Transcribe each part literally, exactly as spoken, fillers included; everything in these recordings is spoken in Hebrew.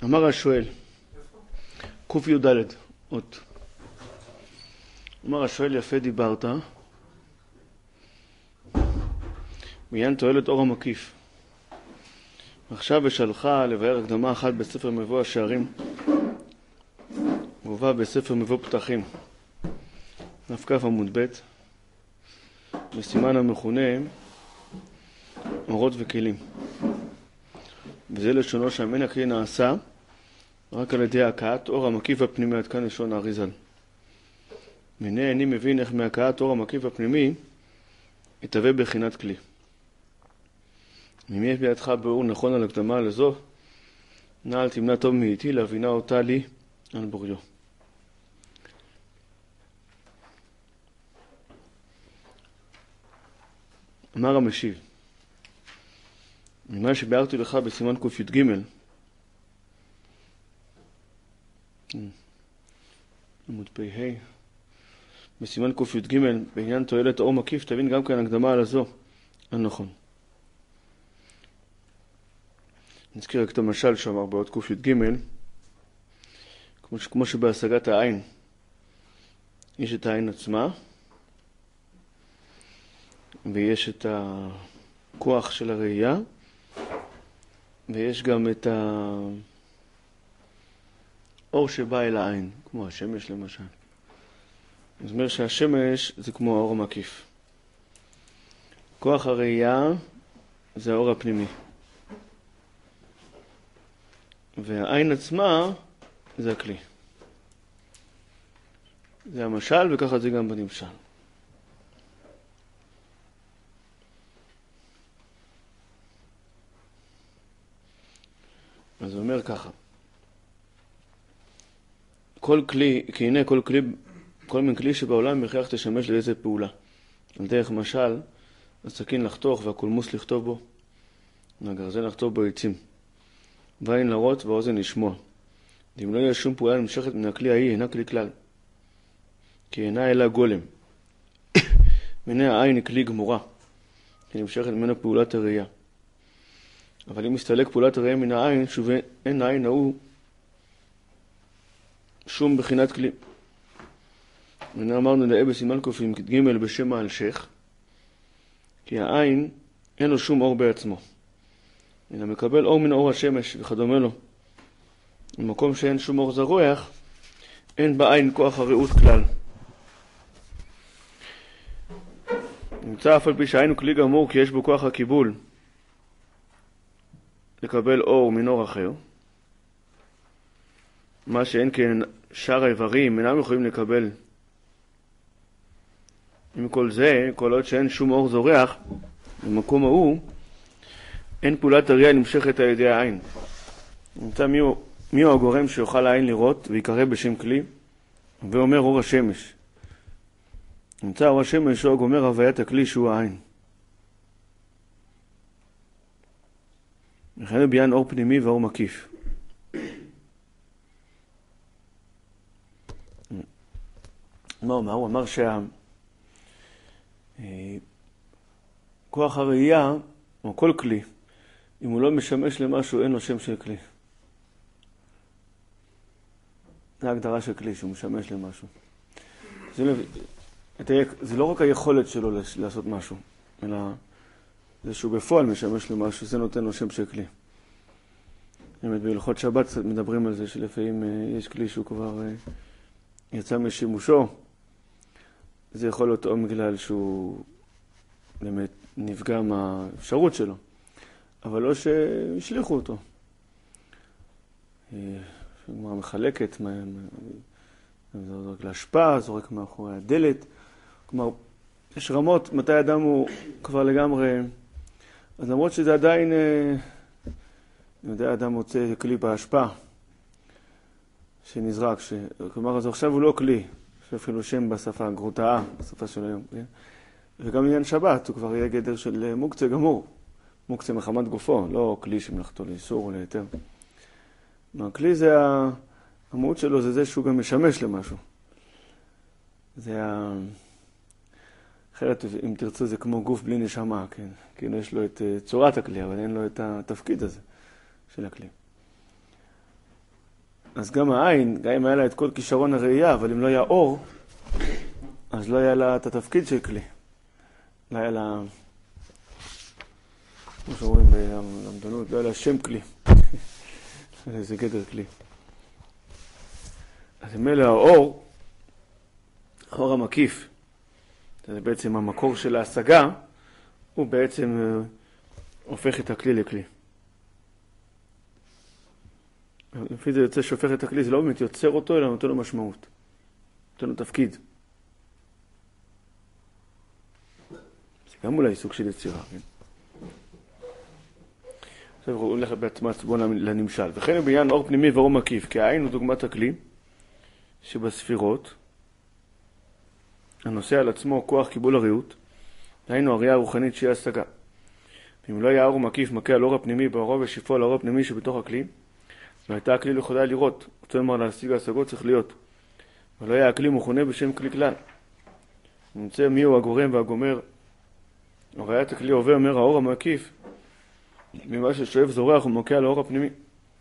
אמר השואל, קוף י"ד, אות. אמר השואל, יפה דיברת, בעניין תועלת אור המקיף. עכשיו בשלחה לבאר הקדמה אחת בספר מבוא השערים, מובא בספר מבוא פתחים, נפקף עמוד ב', בסימן המכונה אורות וכלים. וזה לשונו שהמן הכלי נעשה רק על ידי הכאת אור המקיף הפנימי, עד כאן לשון האריז"ל. והנה אני מבין איך מהכאת אור המקיף הפנימי יתהווה בחינת כלי. אם יש בידך ביאור נכון על הקדמה לזו, נא אל תמנע טוב מאיתי להבינה אותה לי על בוריו. אמר המשיב, ממה שביארתי לך בסימן ק"ג, עמוד פ"ה, בסימן ק"ג, בעניין תועלת אור מקיף, תבין גם כאן הקדמה על הזו, הנכון. נזכיר רק את המשל שאמר בעוד ק"ג, כמו, כמו שבהשגת העין, יש את העין עצמה, ויש את הכוח של הראייה, ויש גם את האור שבא אל העין, כמו השמש למשל. זאת אומרת שהשמש זה כמו האור המקיף. כוח הראייה זה האור הפנימי. והעין עצמה זה הכלי. זה המשל, וככה זה גם בנמשל. אז הוא אומר ככה, כל כלי, כי הנה כל כלי, כל מין כלי שבעולם מכרח תשמש לאיזה פעולה. על דרך משל, הסכין לחתוך והקולמוס לכתוב בו, והגרזן לכתוב בו עצים, והעין לראות והאוזן לשמוע. אם לא יהיה שום פעולה נמשכת מן הכלי ההיא, אינה כלי כלל, כי אינה אלא גולם. והנה העין היא כלי גמורה, כי נמשכת ממנה פעולת הראייה. אבל אם מסתלק פעולת הראייה מן העין, שוב אין העין ההוא שום בחינת כלי. והנה אמרנו לאה בסימן ק"ג בשם האלשך, כי העין אין לו שום אור בעצמו, אלא מקבל אור מן אור השמש וכדומה לו. במקום שאין שום אור זרוח, אין בעין כוח הראות כלל. נמצא אף על פי שהעין הוא כלי גמור, כי יש בו כוח הקיבול לקבל אור מן אור אחר, מה שאין כן שאר האיברים אינם יכולים לקבל. עם כל זה, כל עוד שאין שום אור זורח, במקום ההוא אין פעולת הראייה נמשכת על ידי העין. נמצא מי הוא, מי הוא הגורם שיוכל העין לראות ויקרא בשם כלי, ואומר אור השמש. נמצא אור השמש הוא הגומר הוויית הכלי שהוא העין. לכן הוא בעניין אור פנימי ואור מקיף. מה הוא אמר? הוא אמר שהכוח הראייה, או כל כלי, אם הוא לא משמש למשהו, אין לו שם של כלי. זה ההגדרה של כלי, שהוא משמש למשהו. זה, זה לא רק היכולת שלו לעשות משהו, אלא זה שהוא בפועל משמש למשהו, זה נותן לו שם של כלי. באמת בהלכות שבת מדברים על זה, שלפעמים יש כלי שהוא כבר יצא משימושו, זה יכול להיות או בגלל שהוא באמת נפגע מהאפשרות שלו, אבל לא שהשליחו אותו. כלומר, מחלקת, זורק להשפעה, זורק מאחורי הדלת. כלומר, יש רמות, מתי אדם הוא כבר לגמרי, אז למרות שזה עדיין, אני יודע, אדם מוצא כלי בהשפעה שנזרק, ש... כלומר, אז עכשיו הוא לא כלי, יש אפילו שם בשפה, גרוטאה, בשפה של היום. כן? וגם עניין שבת, הוא כבר יהיה גדר של מוקצה גמור. מוקצה מחמת גופו, לא כלי שמלאכתו לאיסור או להיתר. הכלי זה, המהות שלו זה זה שהוא גם משמש למשהו. זה ה... אחרת, אם תרצו, זה כמו גוף בלי נשמה, כן? כאילו יש לו את צורת הכלי, אבל אין לו את התפקיד הזה של הכלי. אז גם העין, גם אם היה לה את כל כישרון הראייה, אבל אם לא היה אור, אז לא היה לה את התפקיד של כלי. לא היה לה, כמו שאומרים בלמדנות, לא היה לה שם כלי. זה גדר כלי. אז אם אלה האור, האור המקיף, זה בעצם המקור של ההשגה, הוא בעצם הופך את הכלי לכלי. לפי זה יוצא שהופך את הכלי, זה לא באמת יוצר אותו, אלא נותן לו משמעות. נותן לו תפקיד. זה גם אולי סוג של יצירה, כן? עכשיו הוא הולך בעצמת בוא לנמשל. וכן הוא בעניין אור פנימי ואור מקיף, כי העין הוא דוגמת הכלי, שבספירות, הנושא על עצמו כוח קיבול הרעות, היינו הראייה הרוחנית שהיא השגה. ואם לא היה אור מקיף מכה על אור הפנימי באורו ושיפו על האור הפנימי שבתוך הכלי, לא הייתה הכלי לא יכולה לראות. רוצה לומר להשיג ההשגות צריך להיות. ולא היה הכלי מוכנה בשם כלי כלל. נמצא מי הוא הגורם והגומר. הראיית הכלי עובר אומר האור המקיף, ממה ששואב זורח ומכה על האור הפנימי.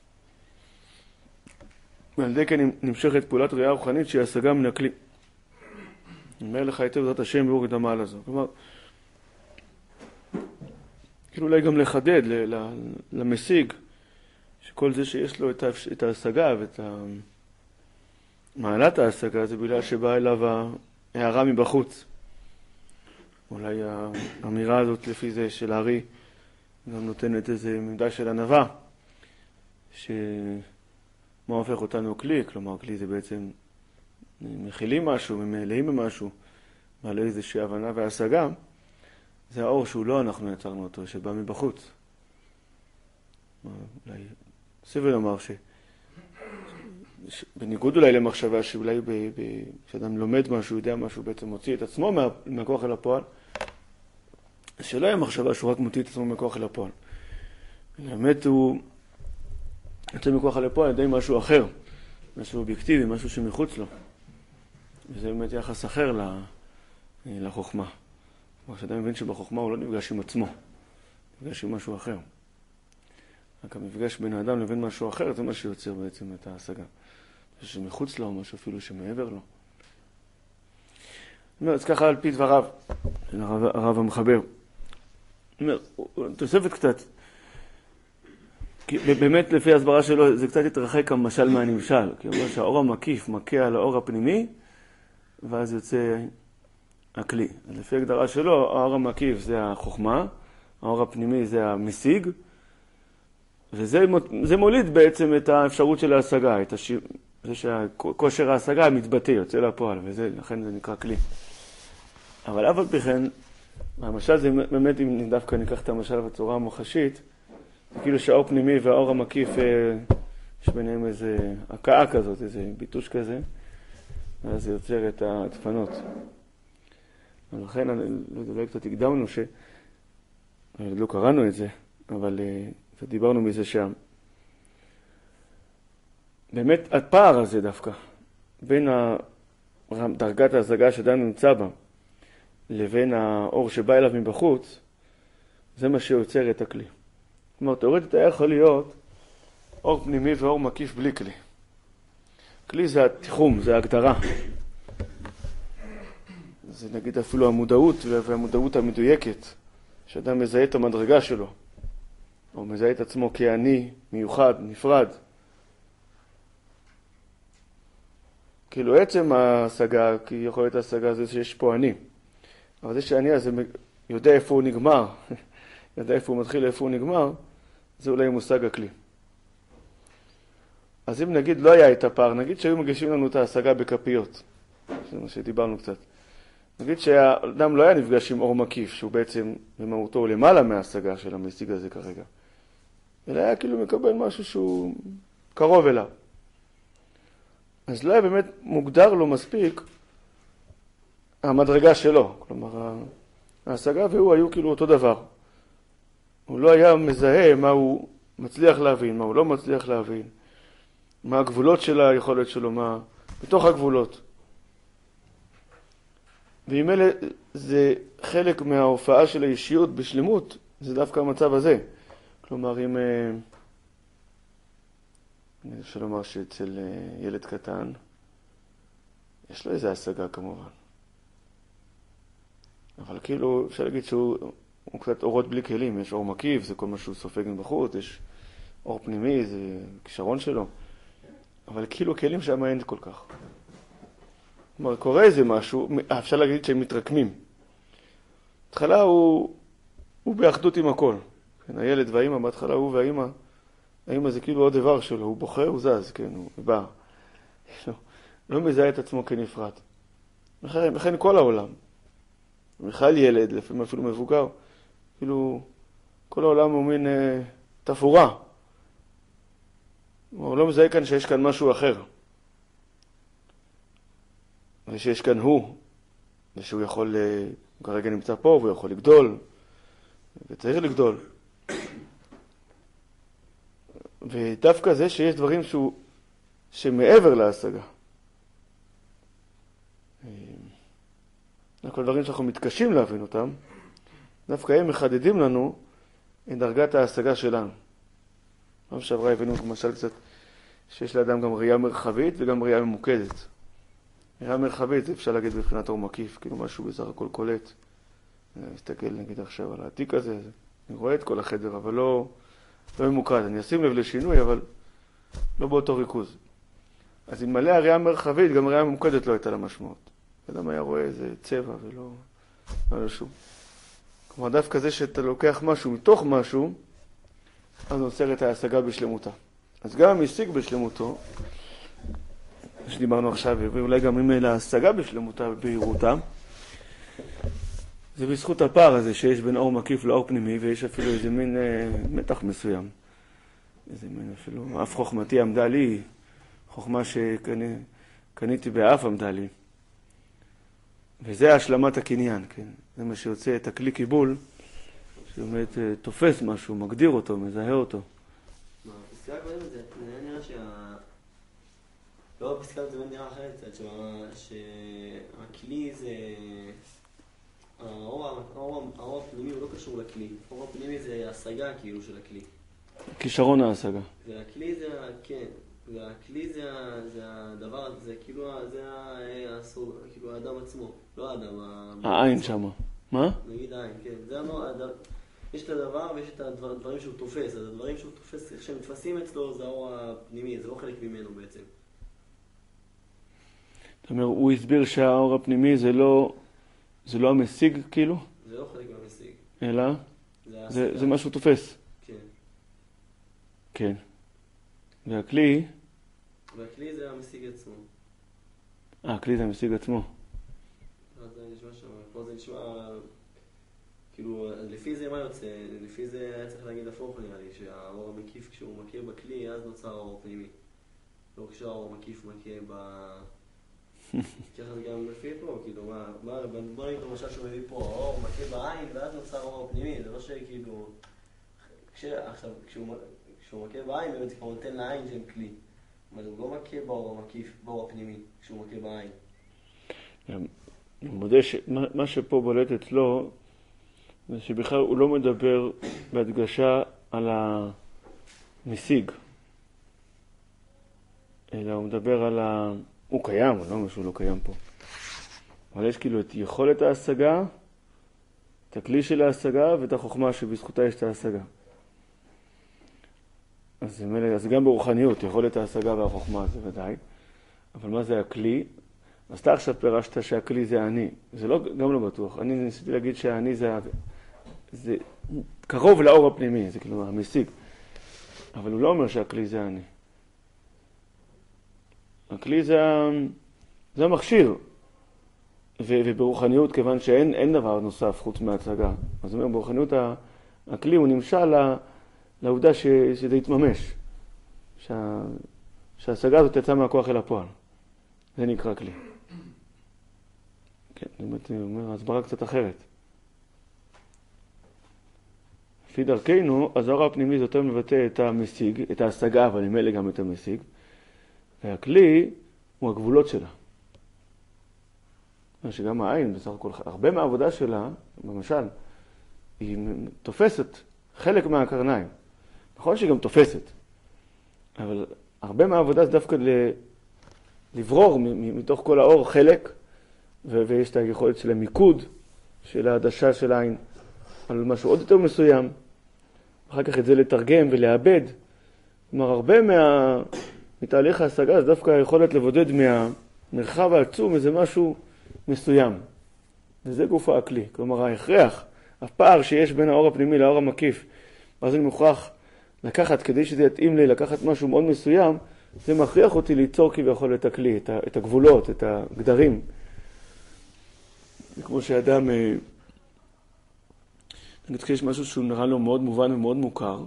ועל ידי כן נמשכת פעולת ראייה רוחנית שהיא השגה מן הכלי. אומר לך היטב זאת השם באור את המעל הזו. כלומר, כאילו אולי גם לחדד למשיג, שכל זה שיש לו את ההשגה ואת מעלת ההשגה, זה בגלל שבאה אליו הערה מבחוץ. אולי האמירה הזאת לפי זה של הארי גם נותנת איזה מידה של ענווה, שמה הופך אותנו כלי, כלומר כלי זה בעצם מכילים משהו, ממלאים במשהו, מעלה איזושהי הבנה והשגה, זה האור שהוא לא אנחנו יצרנו אותו, שבא מבחוץ. אולי סבל לומר ש... בניגוד אולי למחשבה שאולי ב... ב... כשאדם לומד משהו, יודע משהו, בעצם מוציא את עצמו מה... מהכוח אל הפועל, שלא היה מחשבה שהוא רק מוציא את עצמו מהכוח אל הפועל. באמת הוא יוצא מכוח אל הפועל, די משהו אחר, משהו אובייקטיבי, משהו שמחוץ לו. וזה באמת יחס אחר לחוכמה. כלומר, כשאדם מבין שבחוכמה הוא לא נפגש עם עצמו, נפגש עם משהו אחר. רק המפגש בין האדם לבין משהו אחר, זה מה שיוצר בעצם את ההשגה. משהו שמחוץ לו, משהו אפילו שמעבר לו. אז ככה על פי דבריו, של הרב, הרב המחבר. תוספת קצת. כי באמת לפי הסברה שלו זה קצת התרחק המשל מהנמשל. כי הוא אומר שהאור המקיף מכה על האור הפנימי, ואז יוצא הכלי. אז לפי הגדרה שלו, האור המקיף זה החוכמה, האור הפנימי זה המשיג, וזה זה מוליד בעצם את האפשרות של ההשגה, את השיר, זה שכושר ההשגה מתבטא, יוצא לפועל, ולכן זה נקרא כלי. אבל אף על פי כן, המשל זה באמת, אם דווקא ניקח את המשל בצורה המוחשית, זה כאילו שהאור פנימי והאור המקיף, יש ביניהם איזה הקאה כזאת, איזה ביטוש כזה, ואז זה יוצר את הדפנות. ולכן, אולי קצת הקדמנו ש... לא קראנו את זה, אבל דיברנו מזה שם. באמת, הפער הזה דווקא, בין דרגת ההשגה שאדם נמצא בה, לבין האור שבא אליו מבחוץ, זה מה שיוצר את הכלי. כלומר, תאורטית היה יכול להיות אור פנימי ואור מקיף בלי כלי. כלי זה התיחום, זה ההגדרה. זה נגיד אפילו המודעות והמודעות המדויקת, שאדם מזהה את המדרגה שלו, או מזהה את עצמו כעני, מיוחד, נפרד. כאילו עצם ההשגה, כי יכול להיות ההשגה זה שיש פה אני. אבל זה שאני הזה יודע איפה הוא נגמר, יודע איפה הוא מתחיל, איפה הוא נגמר, זה אולי מושג הכלי. אז אם נגיד לא היה את הפער, נגיד שהיו מגישים לנו את ההשגה בכפיות, זה מה שדיברנו קצת. נגיד שהאדם לא היה נפגש עם אור מקיף, שהוא בעצם במהותו למעלה מההשגה של המשיג הזה כרגע. אלא היה כאילו מקבל משהו שהוא קרוב אליו. אז לא היה באמת מוגדר לו מספיק המדרגה שלו. כלומר, ההשגה והוא היו כאילו אותו דבר. הוא לא היה מזהה מה הוא מצליח להבין, מה הוא לא מצליח להבין, מה הגבולות של היכולת שלו, מה בתוך הגבולות. ואם אלה זה חלק מההופעה של האישיות בשלמות, זה דווקא המצב הזה. כלומר, אם, אני רוצה לומר שאצל ילד קטן, יש לו איזו השגה כמובן. אבל כאילו, אפשר להגיד שהוא הוא קצת אורות בלי כלים. יש אור מקיף, זה כל מה שהוא סופג מבחוץ, יש אור פנימי, זה כישרון שלו. אבל כאילו כלים שם אין כל כך. כלומר, קורה איזה משהו, אפשר להגיד שהם מתרקמים. בהתחלה הוא, הוא באחדות עם הכל. כן, הילד והאמא, בהתחלה הוא והאמא, האמא זה כאילו עוד דבר שלו, הוא בוכה, הוא זז, כן, הוא בא. לא, לא מזהה את עצמו כנפרד. לכן, לכן כל העולם. בכלל ילד, לפעמים אפילו מבוגר, כאילו כל העולם הוא מין אה, תפורה. הוא לא מזהה כאן שיש כאן משהו אחר. ושיש כאן הוא, ושהוא יכול, אה, הוא כרגע נמצא פה, והוא יכול לגדול, וצריך לגדול. ודווקא זה שיש דברים שהוא, שמעבר להשגה. כל דברים שאנחנו מתקשים להבין אותם, דווקא הם מחדדים לנו את דרגת ההשגה שלנו. פעם שעברה הבאנו למשל קצת שיש לאדם גם ראייה מרחבית וגם ראייה ממוקדת. ראייה מרחבית זה אפשר להגיד בבחינת אור מקיף, כאילו משהו בסך הכל קולט. אני מסתכל נגיד עכשיו על העתיק הזה, אני רואה את כל החדר, אבל לא, לא ממוקד. אני אשים לב לשינוי, אבל לא באותו ריכוז. אז אם מלא הראייה מרחבית, גם ראייה ממוקדת לא הייתה לה משמעות. אדם היה רואה איזה צבע ולא לא היה שום. כלומר, דווקא זה שאתה לוקח משהו מתוך משהו, אז נוצר את ההשגה בשלמותה. אז גם המשיג בשלמותו, שדיברנו עכשיו, ואולי גם אם להשגה בשלמותה ובהירותה, זה בזכות הפער הזה שיש בין אור מקיף לאור פנימי, ויש אפילו איזה מין אה, מתח מסוים. איזה מין אפילו, אף חוכמתי עמדה לי, חוכמה שקניתי באף עמדה לי. וזה השלמת הקניין, כן? זה מה שיוצא את הכלי קיבול, שבאמת תופס משהו, מגדיר אותו, מזהה אותו. מה, הפסקה הקודמת זה נראה שה... לא, הפסקה זה נראה אחרת קצת, שהכלי זה... האור הפנימי הוא לא קשור לכלי. האור הפנימי זה השגה כאילו של הכלי. כישרון ההשגה. והכלי זה, כן. והכלי זה, זה הדבר, זה כאילו, זה הסוג, כאילו האדם עצמו, לא האדם. העין שמה. מה? נגיד העין, כן. זה לא, האדם, יש את הדבר ויש את הדברים שהוא תופס. אז הדברים שהוא תופס, כשהם מתפסים אצלו, זה האור הפנימי, זה לא חלק ממנו בעצם. זאת אומרת, הוא הסביר שהאור הפנימי זה לא, זה לא המשיג כאילו? זה לא חלק מהמשיג. אלא? זה, זה, זה מה שהוא תופס. כן. כן. והכלי? והכלי זה המשיג עצמו. אה, הכלי זה המשיג עצמו. אז זה נשמע שם, פה זה נשמע, כאילו, לפי זה מה יוצא? לפי זה היה צריך להגיד הפוך נראה לי, שהאור המקיף כשהוא מכה בכלי, אז נוצר האור פנימי. לא כשהאור המקיף מכה ב... ככה זה גם לפי פה, כאילו, מה, מה, בוא נגיד למשל שהוא מביא פה, האור מכה בעין, ואז נוצר האור פנימי, זה לא שכאילו, כש... עכשיו, כשהוא... כשהוא מכה בעין, באמת כבר נותן לעין שהם כלי. אבל הוא לא מכה באור המקיף, באור הפנימי, כשהוא מכה בעין. אני מודה שמה שפה בולט אצלו, זה שבכלל הוא לא מדבר בהדגשה על המשיג, אלא הוא מדבר על ה... הוא קיים, הוא לא אומר שהוא לא קיים פה. אבל יש כאילו את יכולת ההשגה, את הכלי של ההשגה ואת החוכמה שבזכותה יש את ההשגה. אז, אז גם ברוחניות, יכולת ההשגה והחוכמה זה ודאי. אבל מה זה הכלי? אז אתה עכשיו פירשת שהכלי זה אני. זה לא, גם לא בטוח. אני ניסיתי להגיד שהאני זה, זה קרוב לאור הפנימי, זה כאילו המשיג. אבל הוא לא אומר שהכלי זה אני. הכלי זה, זה המכשיר. ו, וברוחניות, כיוון שאין אין דבר נוסף חוץ מההצגה. אז הוא אומר, ברוחניות הכלי הוא נמשל ל... לעובדה ש, שזה יתממש, שה, שההשגה הזאת יצאה מהכוח אל הפועל. זה נקרא כלי. כן, באמת אומר, הסברה קצת אחרת. לפי דרכנו, אז האור הפנימי זה יותר מבטא את המשיג, את ההשגה, אבל ממילא גם את המשיג, והכלי הוא הגבולות שלה. שגם העין, בסך הכל, הרבה מהעבודה שלה, למשל, היא תופסת חלק מהקרניים. נכון שהיא גם תופסת, אבל הרבה מהעבודה זה דווקא לברור מתוך כל האור חלק, ויש את היכולת של המיקוד, של העדשה של העין, על משהו עוד יותר מסוים, אחר כך את זה לתרגם ולאבד. כלומר, הרבה מה... מתהליך ההשגה זה דווקא היכולת לבודד מהמרחב העצום איזה משהו מסוים. וזה גוף הכלי. כלומר, ההכרח, הפער שיש בין האור הפנימי לאור המקיף, ואז אני מוכרח לקחת, כדי שזה יתאים לי, לקחת משהו מאוד מסוים, זה מכריח אותי ליצור כביכול את הכלי, את, ה... את הגבולות, את הגדרים. כמו שאדם... נגיד כשיש משהו שהוא נראה לו מאוד מובן ומאוד מוכר,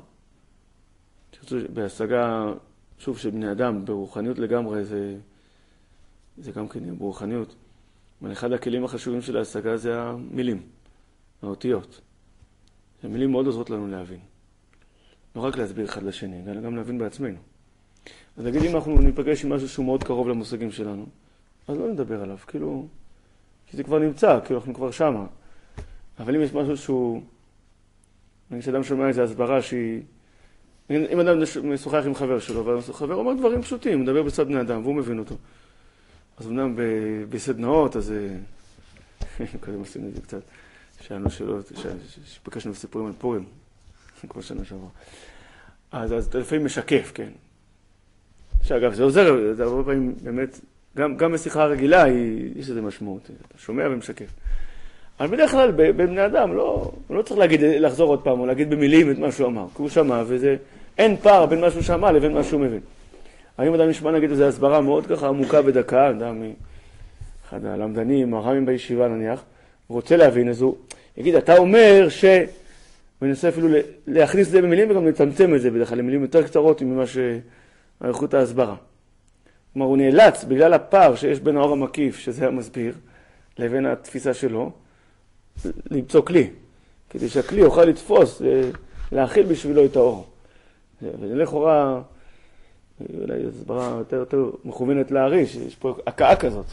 בהשגה, שוב, של בני אדם, ברוחניות לגמרי, זה, זה גם כן ברוחניות. אבל אחד הכלים החשובים של ההשגה זה המילים, האותיות. המילים מאוד עוזרות לנו להבין. לא רק להסביר אחד לשני, אלא גם להבין בעצמנו. אז נגיד אם אנחנו ניפגש עם משהו שהוא מאוד קרוב למושגים שלנו, אז לא נדבר עליו, כאילו, כי זה כבר נמצא, כאילו אנחנו כבר שמה. אבל אם יש משהו שהוא... נגיד שאדם שומע איזו הסברה שהיא... אם אדם משוחח עם חבר שלו, והחבר אומר דברים פשוטים, הוא מדבר בצד בני אדם, והוא מבין אותו. אז אמנם בסדנאות, אז... קודם עושים את זה קצת. שאלנו שאלות, שפגשנו סיפורים על פורים, כמו שנה שעברה. אז זה לפעמים משקף, כן. שאגב, זה עוזר, זה הרבה פעמים באמת, גם, גם בשיחה הרגילה יש איזו משמעות. אתה שומע ומשקף. אבל בדרך כלל, בבני אדם, לא, לא צריך להגיד, לחזור עוד פעם, או להגיד במילים את מה שהוא אמר. כי הוא שמע, וזה, אין פער בין מה שהוא שמע לבין מה שהוא מבין. אבל אם אדם נשמע, נגיד, איזו הסברה מאוד ככה עמוקה בדקה, אדם אחד הלמדנים, הרמים בישיבה נניח, רוצה להבין, אז הוא יגיד, אתה אומר ש... וננסה אפילו להכניס את זה במילים, וגם לצמצם את זה בדרך כלל, למילים יותר קצרות ממה שהאיכות ההסברה. כלומר, הוא נאלץ, בגלל הפער שיש בין האור המקיף, שזה המסביר, לבין התפיסה שלו, למצוא כלי, כדי שהכלי יוכל לתפוס, להכיל בשבילו את האור. ולכאורה, אולי הסברה יותר יותר מכוונת להריש, יש פה הקאה כזאת.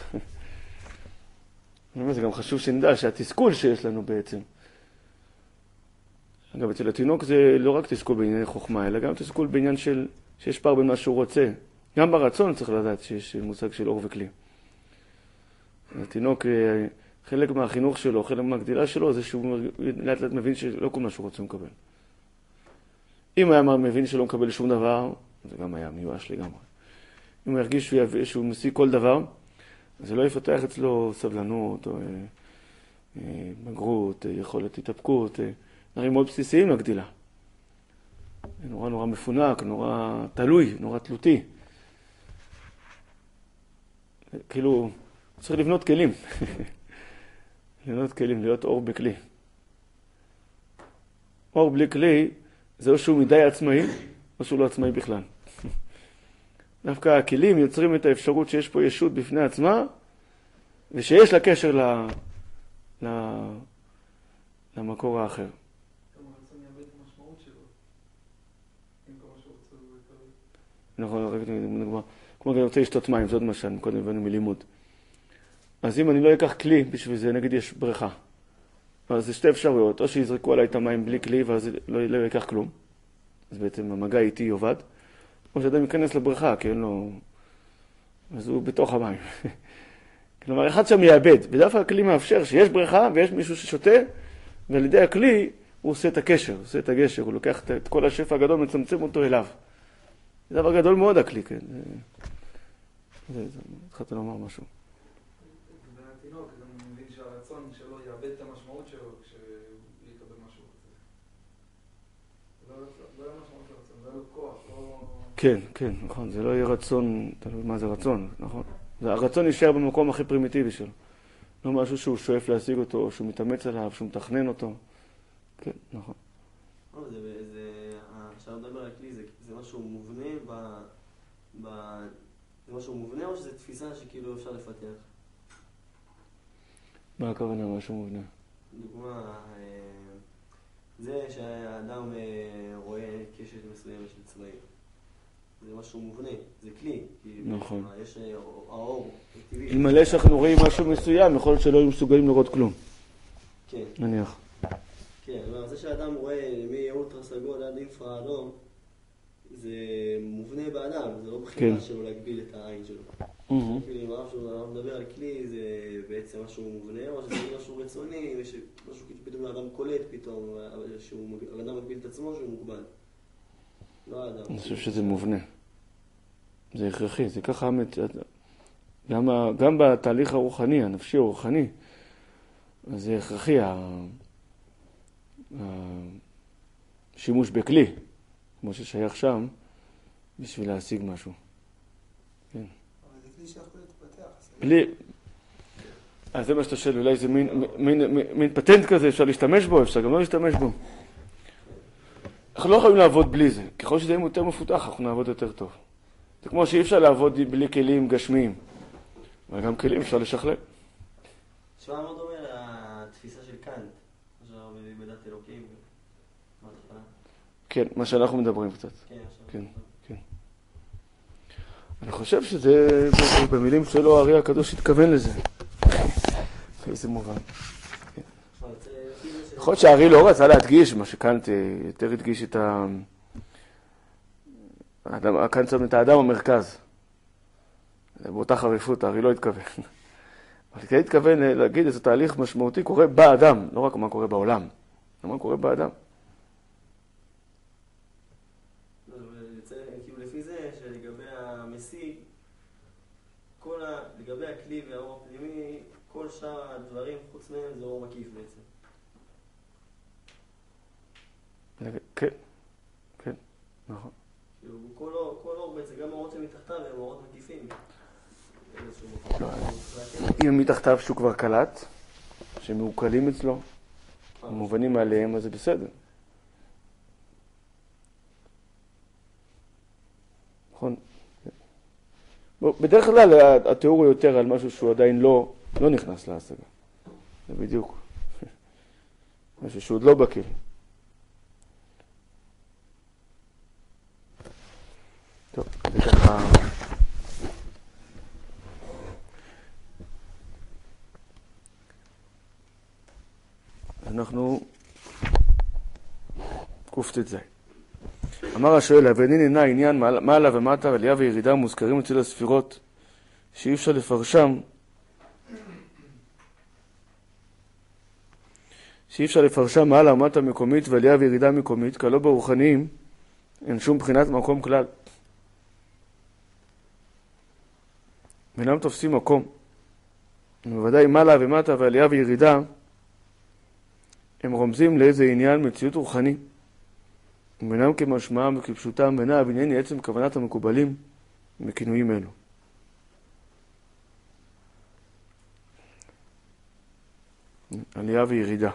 זה גם חשוב שנדע שהתסכול שיש לנו בעצם. אגב, אצל התינוק זה לא רק תסכול בענייני חוכמה, אלא גם תסכול בעניין של שיש פער בין מה שהוא רוצה. גם ברצון צריך לדעת שיש מושג של אור וכלי. התינוק, חלק מהחינוך שלו, חלק מהגדילה שלו, זה שהוא לאט לאט מבין שלא כל מה שהוא רוצה מקבל. אם היה מבין שלא מקבל שום דבר, זה גם היה מיואש לגמרי. אם הוא ירגיש שהוא משיג כל דבר, זה לא יפתח אצלו סבלנות, או בגרות, יכולת התאפקות, דברים מאוד בסיסיים לגדילה. נורא נורא מפונק, נורא תלוי, נורא תלותי. כאילו, צריך לבנות כלים. לבנות כלים, להיות אור בכלי. אור בלי כלי, זה או שהוא מדי עצמאי, או שהוא לא עצמאי בכלל. דווקא הכלים יוצרים את האפשרות שיש פה ישות בפני עצמה, ושיש לה קשר ל... ל... למקור האחר. נכון, רק נגמר. כמו אני רוצה לשתות מים, זאת משל, קודם הבנו מלימוד. אז אם אני לא אקח כלי בשביל זה, נגיד יש בריכה. אז זה שתי אפשרויות, או שיזרקו עליי את המים בלי כלי, ואז לא, לא יקח כלום. אז בעצם המגע איתי יובד. או שאדם ייכנס לבריכה, כי אין לו... אז הוא בתוך המים. כלומר, אחד שם יאבד. ודווקא הכלי מאפשר שיש בריכה ויש מישהו ששותה, ועל ידי הכלי הוא עושה את הקשר, הוא עושה את הגשר, הוא לוקח את כל השפע הגדול, מצמצם אותו אליו. זה דבר גדול מאוד הכלי, כן. זה... זה, זה... התחלת לומר משהו. והתינוק, אני מבין שהרצון שלו יאבד את המשמעות שלו כשהוא יקבל משהו. זה לא יהיה משמעות לרצון, זה לא יהיה כוח, לא... כן, כן, נכון. זה לא יהיה רצון, תלוי מה זה רצון, נכון. הרצון יישאר במקום הכי פרימיטיבי שלו. לא משהו שהוא שואף להשיג אותו, שהוא מתאמץ עליו, שהוא מתכנן אותו. כן, נכון. עכשיו לדבר על כלי, זה משהו מובנה ב... זה משהו מובנה או שזה תפיסה שכאילו אפשר לפתח? מה הכוונה משהו מובנה? דוגמה, זה שהאדם רואה קשת מסוימת של צבעים. זה משהו מובנה, זה כלי. נכון. יש האור. אלמלא שאנחנו רואים משהו מסוים, יכול להיות שלא היו מסוגלים לראות כלום. כן. נניח. כן, אבל זה שהאדם רואה מאולטרה סגול עד אינפרה אדום, זה מובנה באדם, זה לא בחירה שלו להגביל את העין שלו. אם הרב מדבר על כלי, זה בעצם משהו מובנה, או שזה משהו רצוני, משהו פתאום האדם קולט פתאום, שהאדם מגביל את עצמו שהוא מוגבל. לא האדם. אני חושב שזה מובנה. זה הכרחי, זה ככה, גם, גם בתהליך הרוחני, הנפשי הרוחני, זה הכרחי, השימוש בכלי, כמו ששייך שם, בשביל להשיג משהו. כן. אבל זה כלי שיכול להתפתח. כלי, אז זה מה שאתה שואל, אולי זה מין, מין, מין, מין פטנט כזה, אפשר להשתמש בו, אפשר גם לא להשתמש בו. אנחנו לא יכולים לעבוד בלי זה. ככל שזה יהיה יותר מפותח, אנחנו נעבוד יותר טוב. זה כמו שאי אפשר לעבוד בלי כלים גשמיים. אבל גם כלים אפשר לשכלל. תשמע, מאוד אומר התפיסה של קאנט, עכשיו בדת אלוקים. כן, מה שאנחנו מדברים קצת. כן, כן, כן. אני חושב שזה, במילים שלו, הארי הקדוש התכוון לזה. באיזה מובן. יכול להיות שהארי לא רצה להדגיש, מה שקאנט יותר הדגיש את ה... קאנט שם את האדם המרכז. באותה חריפות, הארי לא התכוון. אבל כן התכוון להגיד איזה תהליך משמעותי קורה באדם, לא רק מה קורה בעולם, אלא מה קורה באדם. כאילו לפי זה שלגבי המשיג, לגבי הכלי והאור הפנימי, כל שאר הדברים חוץ מהם זה אור מקיף בעצם. כן, כן, נכון. כל אור בעצם, גם האורות שמתחתיו הם אורות מקיפים. אם מתחתיו שהוא כבר קלט, שמעוקלים אצלו, מובנים עליהם, אז זה בסדר. נכון? בדרך כלל התיאור הוא יותר על משהו שהוא עדיין לא, לא נכנס להשגה. זה בדיוק. משהו שהוא עוד לא בכלי. טוב, זה ככה... אנחנו קופת את זה. אמר השואל, הבינין אינה עניין מעלה ומטה, עלייה וירידה מוזכרים אצל הספירות, שאי אפשר לפרשם, שאי אפשר לפרשם מעלה ומטה מקומית ועלייה וירידה מקומית, כי לא ברוחניים אין שום בחינת מקום כלל. ואינם תופסים מקום. בוודאי מעלה ומטה ועלייה וירידה, הם רומזים לאיזה עניין מציאות רוחני. ובינם כמשמעם וכפשוטם בינה הבנייני עצם כוונת המקובלים מכינויים אלו. עלייה וירידה.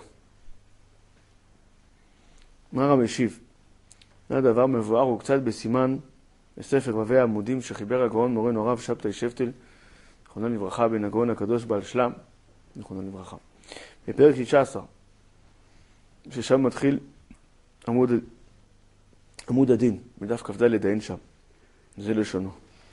מה הרב משיב? זה הדבר מבואר וקצת בסימן בספר רבי העמודים שחיבר הגאון מורנו הרב שבתאי שפטל, זכרונו לברכה, בן הגאון הקדוש בעל שלם, זכרונו לברכה. בפרק שישה עשר, ששם מתחיל עמוד, עמוד הדין, מדף כ"ד לדין שם. זה לשונו.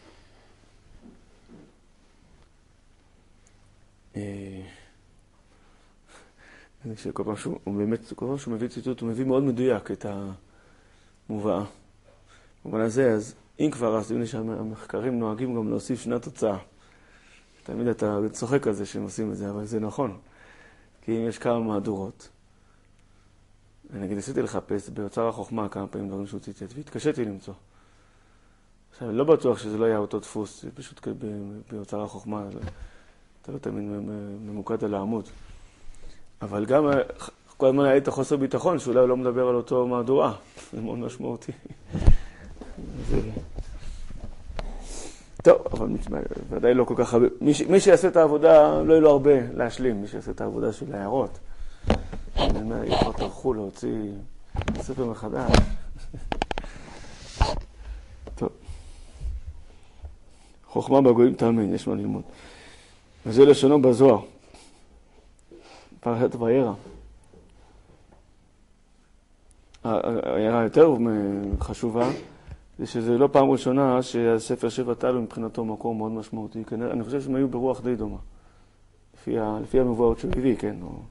כל פעם שהוא, הוא באמת, כל פעם שהוא מביא ציטוט, הוא מביא מאוד מדויק את המובאה. במובן הזה, אז אם כבר, אז תמיד שהמחקרים נוהגים גם להוסיף שנת תוצאה. תמיד אתה צוחק על זה שהם עושים את זה, אבל זה נכון. כי אם יש כמה מהדורות, אני נגיד, ניסיתי לחפש באוצר החוכמה כמה פעמים דברים שהוא ציטט, והתקשיתי למצוא. עכשיו, אני לא בטוח שזה לא היה אותו דפוס, זה פשוט באוצר החוכמה, אתה לא תמיד ממוקד על העמוד. אבל גם כל הזמן היה את החוסר ביטחון, שאולי הוא לא מדבר על אותו מהדורה. זה מאוד משמעותי. זה... טוב, אבל ודאי לא כל כך הרבה. מי, ש... מי שיעשה את העבודה, לא יהיה לו הרבה להשלים, מי שיעשה את העבודה של ההערות. אני אומר, כבר תרחו להוציא ספר מחדש. טוב. חוכמה בגויים תאמין, יש מה ללמוד. וזה לשונו בזוהר. פרשת וירא. ההערה יותר חשובה, זה שזה לא פעם ראשונה שהספר שבע טל הוא מבחינתו מקום מאוד משמעותי. אני חושב שהם היו ברוח די דומה. לפי, ה... לפי המבואות שהוא הביא, כן. או...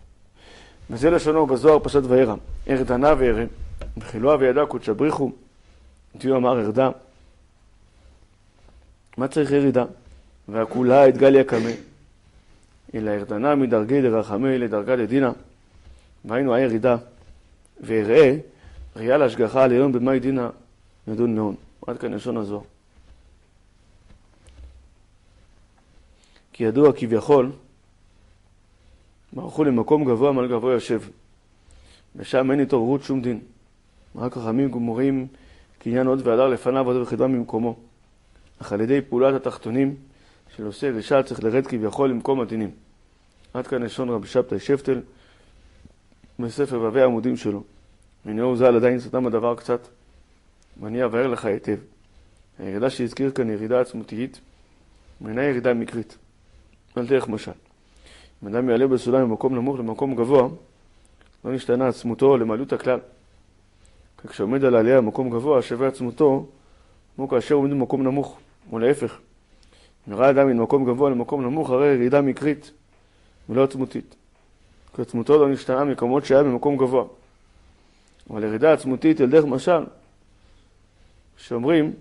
וזה לשונו בזוהר פרשת וירא. ארדנה וארם, בחילוה וידע קודש בריחו, תביאו אמר ירדה. מה צריך ירידה? והכולה התגליה קמה. אלא ירדנה מדרגי דרחמי לדרגה דדינה. והיינו הירידה. ויראה ראייה להשגחה על עליון במאי דינה נדון נאון. עד כאן לשון הזוהר. כי ידוע כביכול, מערכו למקום גבוה מעל גבוה יושב. ושם אין התעוררות שום דין. רק חכמים גמורים קניין עוד והדר לפניו עוד וחדווה ממקומו. אך על ידי פעולת התחתונים של עושה רשע צריך לרד כביכול למקום הדינים. עד כאן לשון רבי שבתאי שפטל בספר ו"וי העמודים שלו. מנהור ז"ל עדיין סתם הדבר קצת, ואני אבהר לך היטב. הירידה שהזכיר כאן ירידה עצמותית, ואינה ירידה מקרית. על דרך משל. אם אדם יעלה בסולם ממקום נמוך למקום גבוה, לא נשתנה עצמותו למעלות הכלל. כי כשעומד על העלייה במקום גבוה, שווה עצמותו, כמו כאשר עומד במקום נמוך, או להפך. אם ראה אדם ממקום גבוה למקום נמוך, הרי ירידה מקרית, ולא עצמותית. כי עצמותו לא נשתנה מקומות שהיה במקום גבוה. אבל ירידה עצמותית על דרך משל, שאומרים,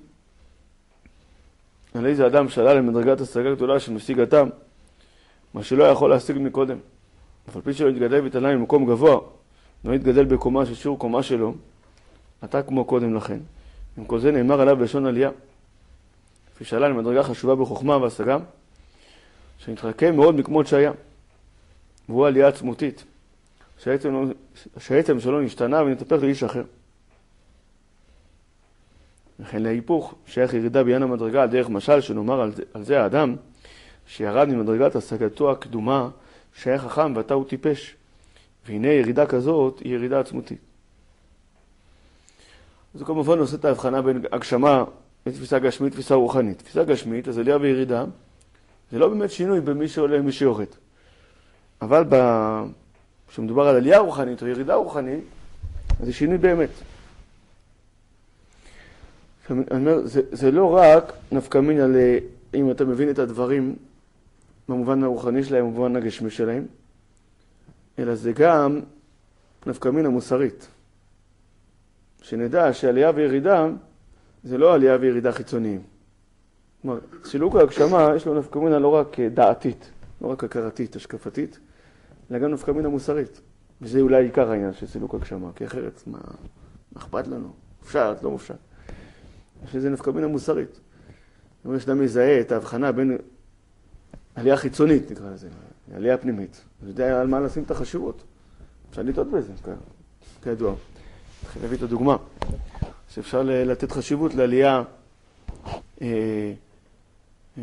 על איזה אדם שעלה למדרגת השגה גדולה שמשיג התם, מה שלא יכול להשיג מקודם. אף על פי שלא יתגדל והתעלה ממקום גבוה, לא יתגדל בקומה ששיעור קומה שלו, אתה כמו קודם לכן. עם כל זה נאמר עליו בלשון עלייה. כפי שעלה למדרגה חשובה בחוכמה והשגה, שנתרקם מאוד מקמות שהיה. והוא עלייה עצמותית, שהעצם, שהעצם שלו נשתנה ונתהפך לאיש אחר. וכן להיפוך, שייך ירידה בעניין המדרגה על דרך משל, שנאמר על זה, על זה האדם, שירד ממדרגת השגתו הקדומה, שהיה חכם ואתה הוא טיפש. והנה ירידה כזאת היא ירידה עצמותית. זה כמובן עושה את ההבחנה בין הגשמה לתפיסה גשמית ותפיסה רוחנית. תפיסה גשמית, אז עלייה וירידה, זה לא באמת שינוי במי שעולה ומי שיורד. אבל כשמדובר על עלייה רוחנית או ירידה רוחנית, אז זה שינוי באמת. אני אומר, זה, זה לא רק נפקא מינה על אם אתה מבין את הדברים במובן הרוחני שלהם, במובן הגשמי שלהם, אלא זה גם נפקא מינה מוסרית. שנדע שעלייה וירידה זה לא עלייה וירידה חיצוניים. כלומר, סילוק ההגשמה יש לו נפקא מינה לא רק דעתית, לא רק הכרתית, השקפתית, אלא גם נפקא מינה מוסרית. וזה אולי עיקר העניין של סילוק ההגשמה, כי אחרת מה, מה אכפת לנו? מופשט, לא מופשט. שזה נפקא מינה מוסרית. זאת אומרת, שאדם מזהה את ההבחנה בין עלייה חיצונית, נקרא לזה, עלייה פנימית. הוא יודע על מה לשים את החשיבות. אפשר לטעות בזה, כידוע. צריך להביא את הדוגמה, שאפשר לתת חשיבות לעלייה, אה, אה,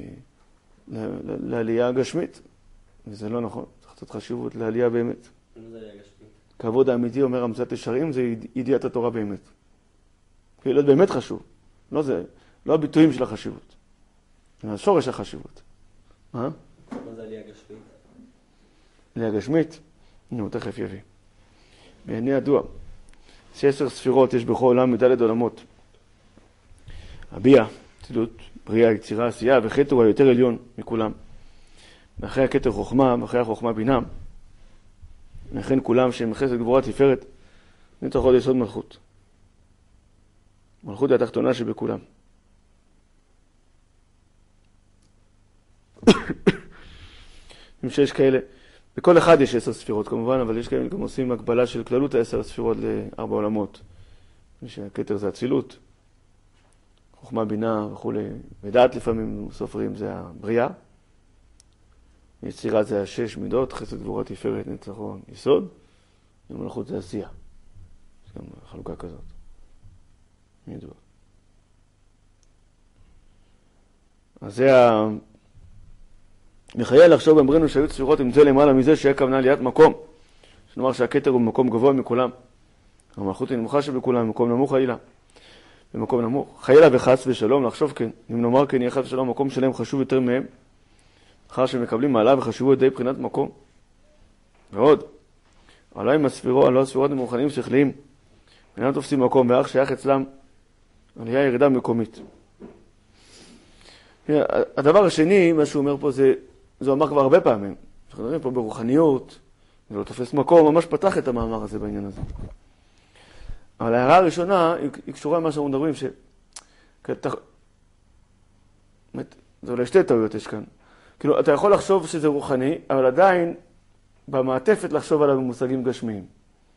לעלייה גשמית, וזה לא נכון. צריך לתת חשיבות לעלייה באמת. מה זה עלייה גשמית? כבוד האמיתי, אומר המצאת ישרים, זה ידיעת התורה באמת. כאילו באמת חשוב. לא זה, לא הביטויים של החשיבות. זה השורש החשיבות. מה? מה זה עלייה גשמית? עלייה גשמית? נו, תכף יביא. בעיני ידוע, שעשר ספירות יש בכל עולם מדלת עולמות. הביאה, צילות, בריאה, יצירה, עשייה, וכתר הוא היותר עליון מכולם. ואחרי הכתר חוכמה, ואחרי החוכמה בינה, וכן כולם שהם חסד גבורה תפארת, נתרחות יסוד מלכות. מלכות היא התחתונה שבכולם. אם שיש כאלה, בכל אחד יש עשר ספירות כמובן, אבל יש כאלה גם עושים הגבלה של כללות העשר ספירות לארבע עולמות. שהכתר זה הצילות, חוכמה בינה וכו'. ודעת לפעמים סופרים זה הבריאה. יצירה זה השש מידות, חסד גבורה תפארת ניצחון יסוד. ומלכות זה עשייה. יש גם חלוקה כזאת. ידוע. אז זה ה... מחייל לחשוב באמרנו שהיו ספירות עם זה למעלה מזה שהיה כוונה ליד מקום. שנאמר שהכתר הוא במקום גבוה מכולם. המלכות היא נמוכה שבכולם, במקום נמוך העילה. במקום נמוך. חיילה וחס ושלום לחשוב כן. אם נאמר כן יהיה חס ושלום, המקום שלהם חשוב יותר מהם. אחר שמקבלים מעלה וחשבו את די בחינת מקום. ועוד. אבל לא עם הספירות, לא הספירות המוכנים שכליים. אינם תופסים מקום, ואך שייך אצלם עלייה ירידה מקומית. הדבר השני, מה שהוא אומר פה, זה, זה אומר כבר הרבה פעמים. אנחנו מדברים פה ברוחניות, זה לא תופס מקום, ממש פתח את המאמר הזה בעניין הזה. אבל ההערה הראשונה היא קשורה למה שאנחנו מדברים, ש... זה אולי שתי טעויות יש כאן. כאילו, אתה יכול לחשוב שזה רוחני, אבל עדיין במעטפת לחשוב עליו במושגים גשמיים.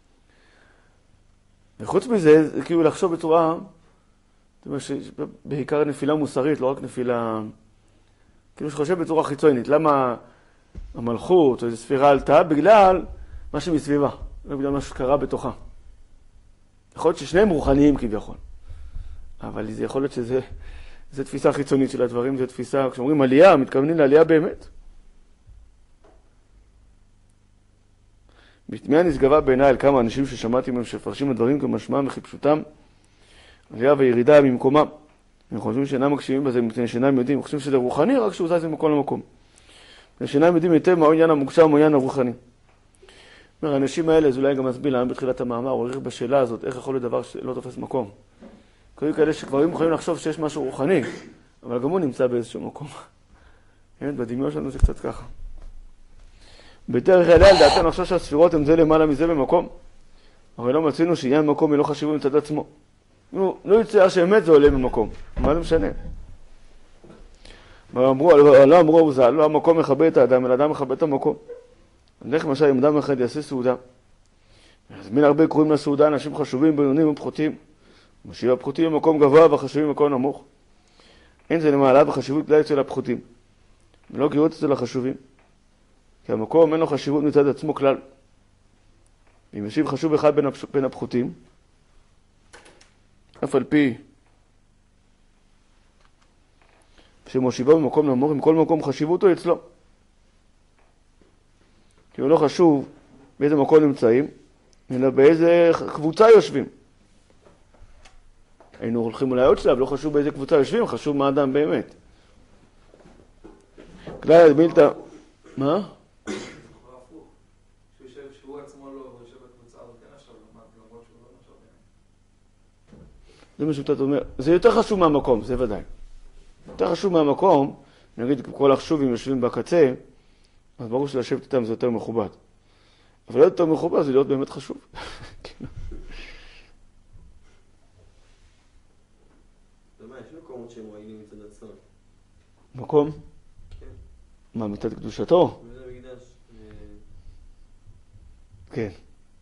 וחוץ מזה, זה כאילו לחשוב בצורה, זאת אומרת, בעיקר נפילה מוסרית, לא רק נפילה, כאילו שחושב בצורה חיצונית. למה המלכות או איזו ספירה עלתה? בגלל מה שמסביבה, לא בגלל מה שקרה בתוכה. יכול להיות ששניהם רוחניים כביכול, אבל זה יכול להיות שזה זה תפיסה חיצונית של הדברים, זה תפיסה, כשאומרים עלייה, מתכוונים לעלייה באמת. בתמיהה נשגבה בעיניי על כמה אנשים ששמעתי מהם שפרשים הדברים כמשמעם וכפשוטם, עלייה וירידה ממקומם. הם חושבים שאינם מקשיבים בזה, מפני שאינם יודעים, הם חושבים שזה רוחני, רק שהוא זז ממקום למקום. מפני שאינם יודעים היטב מהו עניין המוקשר ומהו עניין הרוחני. אומר, האנשים האלה, זה אולי גם מסביר להם בתחילת המאמר, הוא עריך בשאלה הזאת, איך יכול להיות דבר שלא תופס מקום. כאילו כאלה שכבר יכולים לחשוב שיש משהו רוחני, אבל גם הוא נמצא באיזשהו מקום. באמת, בדמיון שלנו זה קצת ככה. בדרך אלה, לדעתנו, לחשוב שהספירות הם זה למעלה מזה במקום. הרי לא מצינו שעניין מקום היא לא חשיבות מצד עצמו. נו, לא יצא שאמת זה עולה במקום. מה זה משנה? אמרו, לא אמרו, זה לא המקום מכבה את האדם, אלא האדם מכבה את המקום. נלך למשל, אם אדם אחד יעשה סעודה. אז מן הרבה קוראים לסעודה אנשים חשובים, בינונים ופחותים. משיב הפחותים במקום גבוה והחשובים במקום נמוך. אין זה למעלה בחשיבות כלל אצל הפחותים. ולא גירות אצל החשובים. כי המקום אין לו חשיבות מצד עצמו כלל. אם משיב חשוב אחד בין, הפש... בין הפחותים, אף על פי שמושיבה במקום נמוך, עם כל מקום חשיבותו אצלו. כי הוא לא חשוב באיזה מקום נמצאים, אלא באיזה קבוצה יושבים. היינו הולכים אולי עוד שלב, לא חשוב באיזה קבוצה יושבים, חשוב מה אדם באמת. כלל מילתא... מה? זה מה שאתה אומר. זה יותר חשוב מהמקום, זה ודאי. יותר חשוב מהמקום, נגיד כל החשובים יושבים בקצה, אז ברור שלשבת איתם זה יותר מכובד. אבל להיות יותר מכובד זה להיות באמת חשוב. יש מקומות שהם רעילים מצד עצמם. מקום? כן. מה, מצד קדושתו? זה מקדש. כן.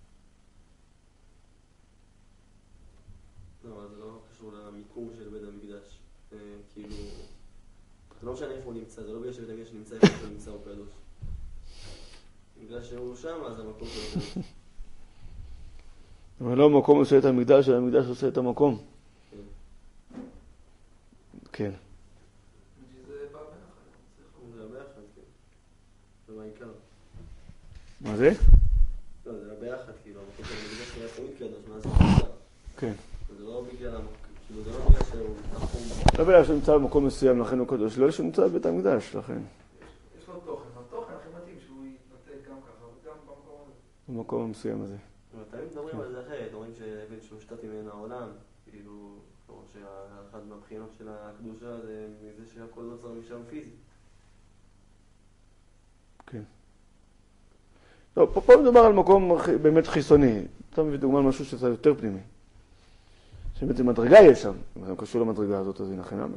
לא, זה לא קשור למיקום של בית המקדש. כאילו, זה לא משנה איפה הוא נמצא, זה לא בגלל שבית המקדש נמצא איפה הוא נמצא הוא קדוש. בגלל שהוא שם, אז המקום שלו קדוש. אבל לא המקום עושה את המקדש, אלא המקדש עושה את המקום. כן. זה בא ביחד. זה בא ביחד, כן. זה מה העיקר. מה זה? לא, זה בא ביחד, כאילו, המקום של המקדש היה תמיד קדוש, מה זה נמצא? כן. זה לא בגלל המקום, כאילו, זה לא בגלל שהוא תחום. לא בגלל שהוא נמצא במקום מסוים, לכן הוא קדוש, לא שהוא נמצא בבית המקדש, לכן. יש לו תוכן, התוכן הכי מתאים שהוא יתנתק גם ככה, וגם במקום הזה. במקום המסוים הזה. תמיד מדברים על זה אחרת, אומרים שאבן שמושתת ממנו העולם, כאילו, שאחת מהבחינות של הקדושה זה מזה שהכל נוצר משם פיזי. כן. לא, פה, פה מדובר על מקום באמת חיסוני. אתה מביא דוגמה על משהו שזה יותר פנימי. שבאמת מדרגה יש שם. אם זה קשור למדרגה הזאת, אז הנה חינם.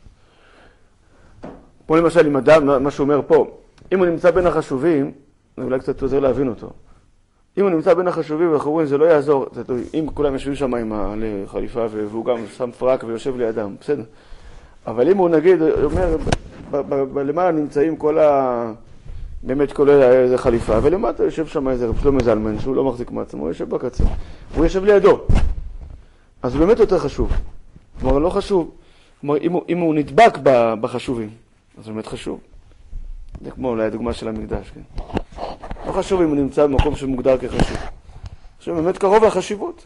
פה למשל עם אדם, מה שהוא אומר פה, אם הוא נמצא בין החשובים, זה אולי קצת יותר להבין אותו. אם הוא נמצא בין החשובים והחורים, זה לא יעזור. אם כולם יושבים שם עם החליפה והוא גם שם פרק ויושב לידם, בסדר. אבל אם הוא נגיד, אומר, למעלה נמצאים כל ה... באמת כל איזה חליפה, ולמטה יושב שם איזה רב שלמה זלמן, שהוא לא מחזיק מעצמו, הוא יושב בקצה. הוא יושב לידו. אז הוא באמת יותר חשוב. כלומר, לא חשוב. כלומר, אם הוא, אם הוא נדבק בחשובים, אז הוא באמת חשוב. זה כמו אולי הדוגמה של המקדש, כן. לא חשוב אם הוא נמצא במקום שמוגדר כחשוב. עכשיו, באמת קרוב לחשיבות.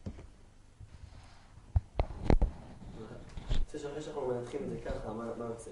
אני חושב שאחרי שאנחנו מנתחים את זה ככה, מה יוצא?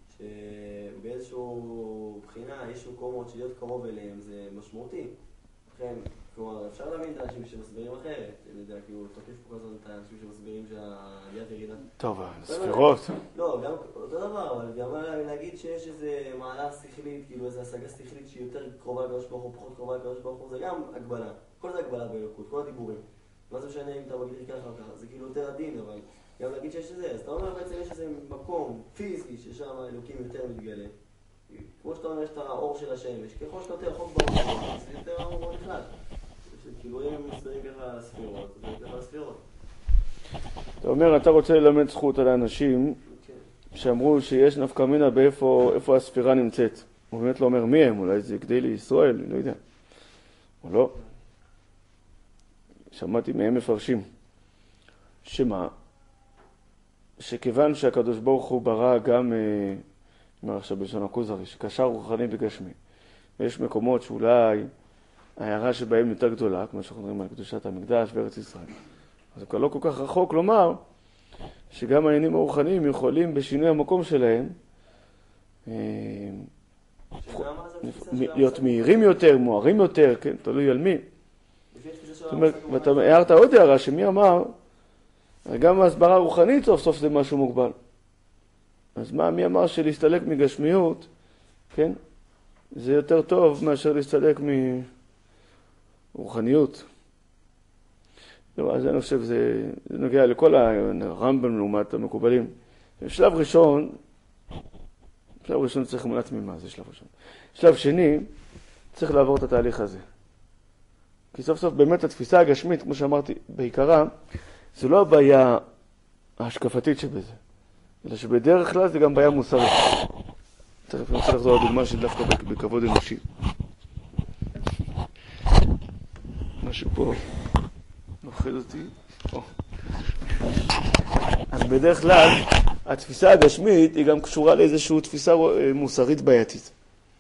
שבאיזשהו בחינה, איזשהו קומות שלהיות קרוב אליהם זה משמעותי. לכן, כלומר, אפשר להבין את האנשים שמסבירים אחרת. אני יודע, כאילו, תוקף פה כזאת את האנשים שמסבירים שהעלייה וירידה. טוב, הספירות. לא, גם אותו דבר, אבל גם להגיד שיש איזה מעלה שכלית, כאילו איזו השגה שכלית שהיא יותר קרובה לקדוש ברוך הוא, פחות קרובה לקדוש ברוך הוא, זה גם הגבלה. כל זה הגבלה באלוקות, כל הדיבורים. מה זה משנה אם אתה מגדיר ככה או ככה? זה כאילו יותר עדין, אבל גם להגיד שיש איזה, אז אתה אומר בעצם יש איזה מקום פיזי ששם האלוקים יותר מתגלה. כמו שאתה אומר, יש את האור של השמש, ככל שאתה יותר רחוק באור שלו, זה יותר האור נכלל. כאילו אם הם מסתרים ככה על הספירות, זה ככה על הספירות. אתה אומר, אתה רוצה ללמד זכות על האנשים שאמרו שיש נפקא מינה באיפה איפה הספירה נמצאת. הוא באמת לא אומר מי הם, אולי זה כדי לישראל, אני לא יודע. או לא. שמעתי מהם מפרשים. שמה? שכיוון שהקדוש ברוך הוא ברא גם, אומר עכשיו בלשון הכוזרי, שקשר רוחני בגשמי. ויש מקומות שאולי ההערה שבהם יותר גדולה, כמו שאנחנו מדברים על קדושת המקדש בארץ ישראל. אז זה כבר לא כל כך רחוק לומר שגם העניינים הרוחניים יכולים בשינוי המקום שלהם להיות מהירים יותר, מוארים יותר, כן, תלוי על מי. זאת אומרת, ואתה הערת עוד הערה שמי אמר, גם ההסברה הרוחנית סוף סוף זה משהו מוגבל. אז מה מי אמר שלהסתלק מגשמיות, כן, זה יותר טוב מאשר להסתלק מרוחניות. אז אני חושב, זה, זה נוגע לכל הרמב"ם לעומת המקובלים. שלב ראשון, שלב ראשון צריך אמונה תמימה, זה שלב ראשון. שלב שני, צריך לעבור את התהליך הזה. כי סוף סוף באמת התפיסה הגשמית, כמו שאמרתי, בעיקרה, זה לא הבעיה ההשקפתית שבזה, אלא שבדרך כלל זה גם בעיה מוסרית. תכף אני רוצה לחזור לדוגמה של דווקא בכבוד אנושי. משהו פה נוחד אותי. או. אז בדרך כלל, התפיסה הגשמית היא גם קשורה לאיזושהי תפיסה מוסרית בעייתית.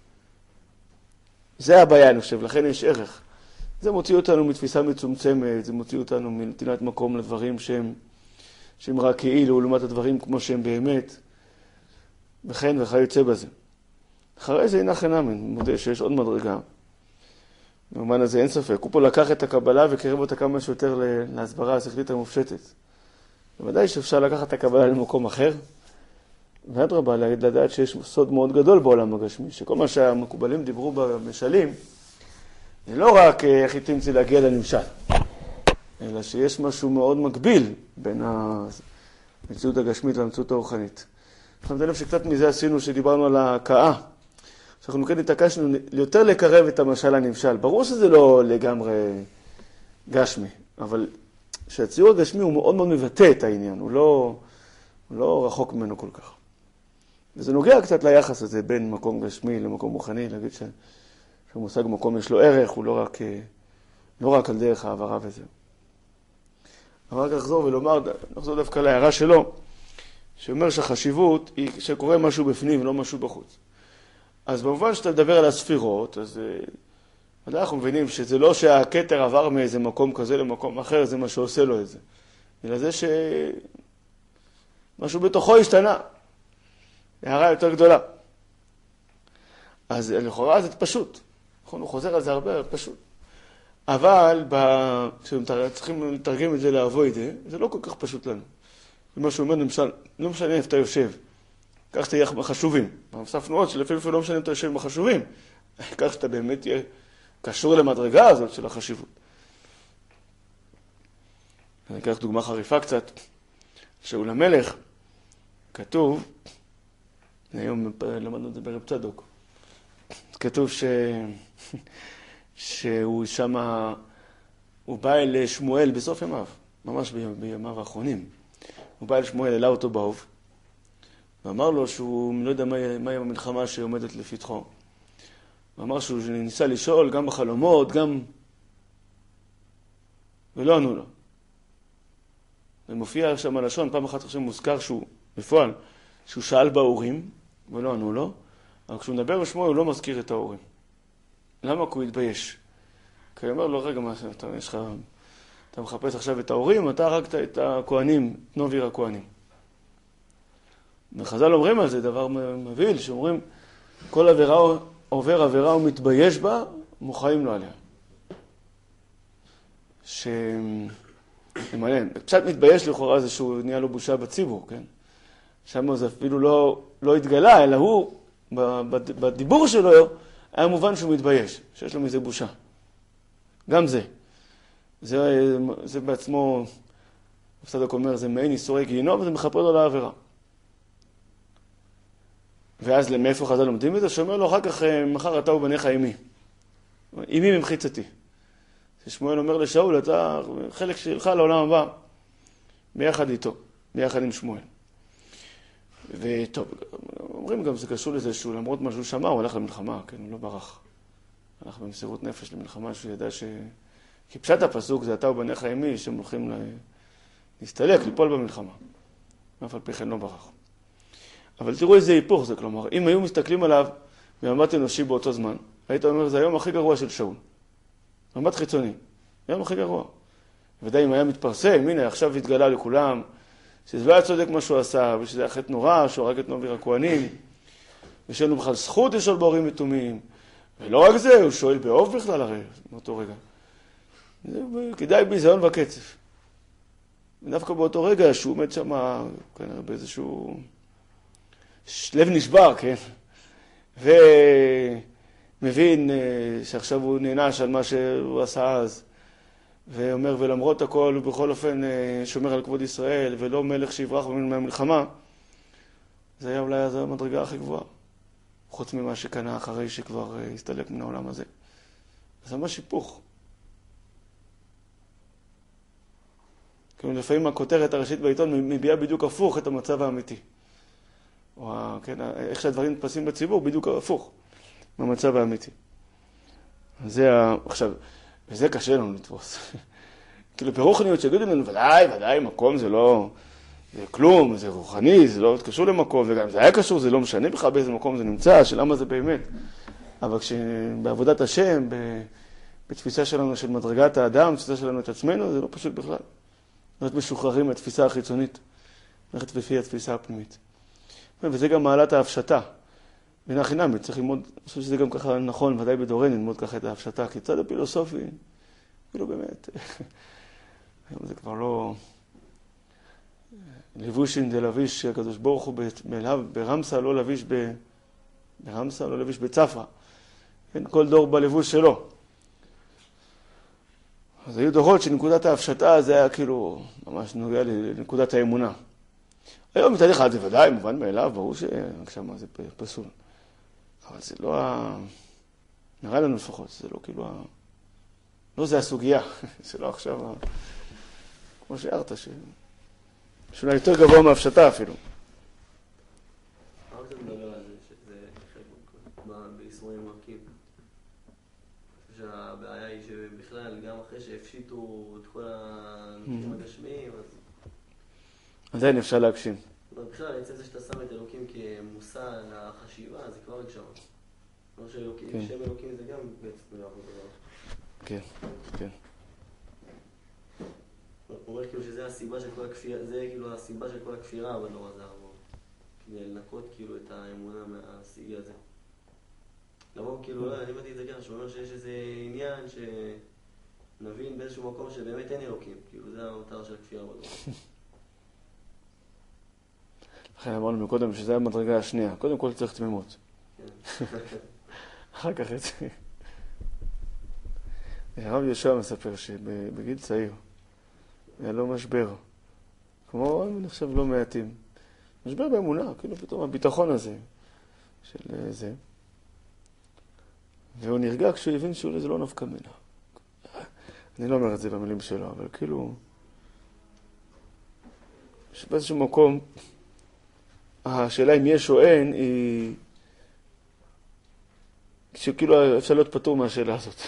זה הבעיה, אני חושב, לכן יש ערך. זה מוציא אותנו מתפיסה מצומצמת, זה מוציא אותנו מנתינת מקום לדברים שהם, שהם רק כאילו, לעומת הדברים כמו שהם באמת, וכן וכיוצא בזה. אחרי זה הנה חינמין, מודה שיש עוד מדרגה. במובן הזה אין ספק. הוא פה לקח את הקבלה וקרב אותה כמה שיותר להסברה השכלית המופשטת. בוודאי שאפשר לקחת את הקבלה למקום אחר, ואדרבה, לדעת שיש סוד מאוד גדול בעולם הגשמי, שכל מה שהמקובלים דיברו במשלים, זה לא רק איך היא תמצא להגיע לנמשל, אלא שיש משהו מאוד מקביל בין המציאות הגשמית למציאות הרוחנית. שמתי לב שקצת מזה עשינו שדיברנו על ההכאה, שאנחנו כן התעקשנו יותר לקרב את המשל לנמשל. ברור שזה לא לגמרי גשמי, אבל שהציור הגשמי הוא מאוד מאוד מבטא את העניין, הוא לא, הוא לא רחוק ממנו כל כך. וזה נוגע קצת ליחס הזה בין מקום גשמי למקום רוחני, להגיד ש... שהמושג מקום יש לו ערך, הוא לא רק, לא רק על דרך העברה וזה. אבל רק לחזור ולומר, נחזור דווקא להערה שלו, שאומר שהחשיבות היא שקורה משהו בפנים, לא משהו בחוץ. אז במובן שאתה מדבר על הספירות, אז אנחנו מבינים שזה לא שהכתר עבר מאיזה מקום כזה למקום אחר, זה מה שעושה לו את זה. אלא זה שמשהו בתוכו השתנה. הערה יותר גדולה. אז לכאורה זה פשוט. נכון, הוא חוזר על זה הרבה, פשוט. אבל כשצריכים לתרגם את זה לאבוידה, זה לא כל כך פשוט לנו. מה שהוא אומר, למשל, לא משנה איפה אתה יושב. כך שתהיה חשובים. הוספנו עוד שלפעמים לא משנה אם אתה יושב עם החשובים. כך שאתה באמת תהיה קשור למדרגה הזאת של החשיבות. אני אקח דוגמה חריפה קצת. שאול המלך, כתוב, היום למדנו את זה ברב צדוק, כתוב ש... שהוא שם, הוא בא אל שמואל בסוף ימיו, ממש בימיו האחרונים. הוא בא אל שמואל, העלה אותו באוב, ואמר לו שהוא לא יודע מהי המלחמה שעומדת לפתחו. הוא אמר שהוא ניסה לשאול גם בחלומות, גם... ולא ענו לו. ומופיע שם הלשון, פעם אחת עכשיו מוזכר שהוא, בפועל, שהוא שאל באורים, ולא ענו לו, אבל כשהוא מדבר בשמואל הוא לא מזכיר את האורים. למה? כי הוא התבייש. כי הוא אומר לו, רגע, מה, אתה, יש לך, אתה מחפש עכשיו את האורים, אתה הרגת את הכהנים, את נוביר הכהנים. וחז"ל אומרים על זה דבר מבהיל, שאומרים, כל עבירה עובר עבירה ומתבייש בה, מוחאים לו עליה. ש... מעניין, קצת מתבייש לכאורה זה שהוא נהיה לו בושה בציבור, כן? שם זה אפילו לא, לא התגלה, אלא הוא, בדיבור שלו, היה מובן שהוא מתבייש, שיש לו מזה בושה. גם זה. זה, זה בעצמו, הפסדוק אומר, זה מעין איסורי גיהינום, וזה מכפר לו לעבירה. ואז מאיפה חז"ל לומדים את זה? שאומר לו אחר כך, מחר אתה ובניך עימי. עימי ממחיצתי. ששמואל אומר לשאול, אתה חלק שלך לעולם הבא, ביחד איתו, ביחד עם שמואל. וטוב, אומרים גם, זה קשור לזה שהוא למרות מה שהוא שמע, הוא הלך למלחמה, כן, הוא לא ברח. הלך במסירות נפש למלחמה, שהוא ידע ש... כי פשט הפסוק זה אתה ובניך עימי, שהם הולכים לה... להסתלק, ליפול במלחמה. אף על פי כן לא ברח. אבל תראו איזה היפוך זה, כלומר, אם היו מסתכלים עליו במבט אנושי באותו זמן, היית אומר, זה היום הכי גרוע של שאול. מבט חיצוני, היום הכי גרוע. ודאי אם היה מתפרסם, הנה, עכשיו התגלה לכולם, שזה לא היה צודק מה שהוא עשה, ושזה היה חטא נורא, שהוא הרג את נובר הכהנים, ושאין לו בכלל זכות לשאול בהורים מתומים. ולא רק זה, הוא שואל באוב בכלל הרי, מאותו רגע. זה כדאי ביזיון וקצף. ודווקא באותו רגע שהוא עומד שם, כנראה באיזשהו... לב נשבר, כן? ומבין שעכשיו הוא נענש על מה שהוא עשה אז, ואומר, ולמרות הכל, הוא בכל אופן שומר על כבוד ישראל, ולא מלך שיברח מהמלחמה, זה היה אולי אז המדרגה הכי גבוהה, חוץ ממה שקנה אחרי שכבר הסתלק מן העולם הזה. זה ממש היפוך. כאילו לפעמים הכותרת הראשית בעיתון מביאה בדיוק הפוך את המצב האמיתי. או כן, איך שהדברים נתפסים בציבור, בדיוק הפוך מהמצב האמיתי. זה ה... עכשיו, וזה קשה לנו לתפוס. כאילו ברוחניות שיגידו לנו, ודאי, ודאי, מקום זה לא... זה כלום, זה רוחני, זה לא קשור למקום, וגם זה היה קשור, זה לא משנה בכלל באיזה מקום זה נמצא, שלמה זה באמת. אבל כשבעבודת השם, בתפיסה שלנו של מדרגת האדם, בתפיסה שלנו את עצמנו, זה לא פשוט בכלל. להיות משוחררים מהתפיסה החיצונית, ללכת לפי התפיסה הפנימית. וזה גם מעלת ההפשטה. בינה חינמית, צריך ללמוד, אני חושב שזה גם ככה נכון, ודאי בדורנו, ללמוד ככה את ההפשטה, כי צד הפילוסופי, כאילו באמת, היום זה כבר לא... לבושין דלביש, הקדוש ברוך הוא ברמסה, לא לביש ב... ברמסה, לא לביש בצפרה. כן, כל דור בלבוש שלו. אז היו דורות שנקודת ההפשטה זה היה כאילו ממש נוגע לנקודת האמונה. היום מצד אחד זה ודאי, מובן מאליו, ברור שמה זה פסול. אבל זה לא ה... נראה לנו לפחות, זה לא כאילו ה... לא זה הסוגיה, זה לא עכשיו ה... כמו שהערת, ש... שאולי יותר גבוה מהפשטה אפילו. מה אתה מדבר על זה, שזה חלק באיסורים מרקים? שהבעיה היא שבכלל, גם אחרי שהפשיטו את כל הנקרים הגשמיים, אז... עדיין אפשר להגשים. בכלל, עצם זה שאתה שם את אלוקים כמושא לחשיבה, זה כבר הגשמה. כמו ששם אלוקים זה גם בעצם מלאכות דבר. כן, כן. הוא אומר כאילו שזה הסיבה של כל הכפירה, זה כאילו הסיבה של כל הכפירה בדור הזה, כדי לנקות כאילו את האמונה מהסיגי הזה. לבוא כאילו, לא, אני אמרתי את זה גם, שהוא אומר שיש איזה עניין שנבין באיזשהו מקום שבאמת אין אלוקים, כאילו זה המטרה של הכפירה בדור. לכן אמרנו מקודם שזה המדרגה השנייה. קודם כל צריך תמימות. אחר כך את זה. הרב יהושע מספר שבגיל צעיר היה לו משבר. כמו, אני חושב, לא מעטים. משבר באמונה, כאילו פתאום הביטחון הזה של זה. והוא נרגע כשהוא הבין שאולי זה לא נפקא מינה. אני לא אומר את זה במילים שלו, אבל כאילו... שבאיזשהו מקום... השאלה אם יש או אין היא... שכאילו אפשר להיות פטור מהשאלה הזאת.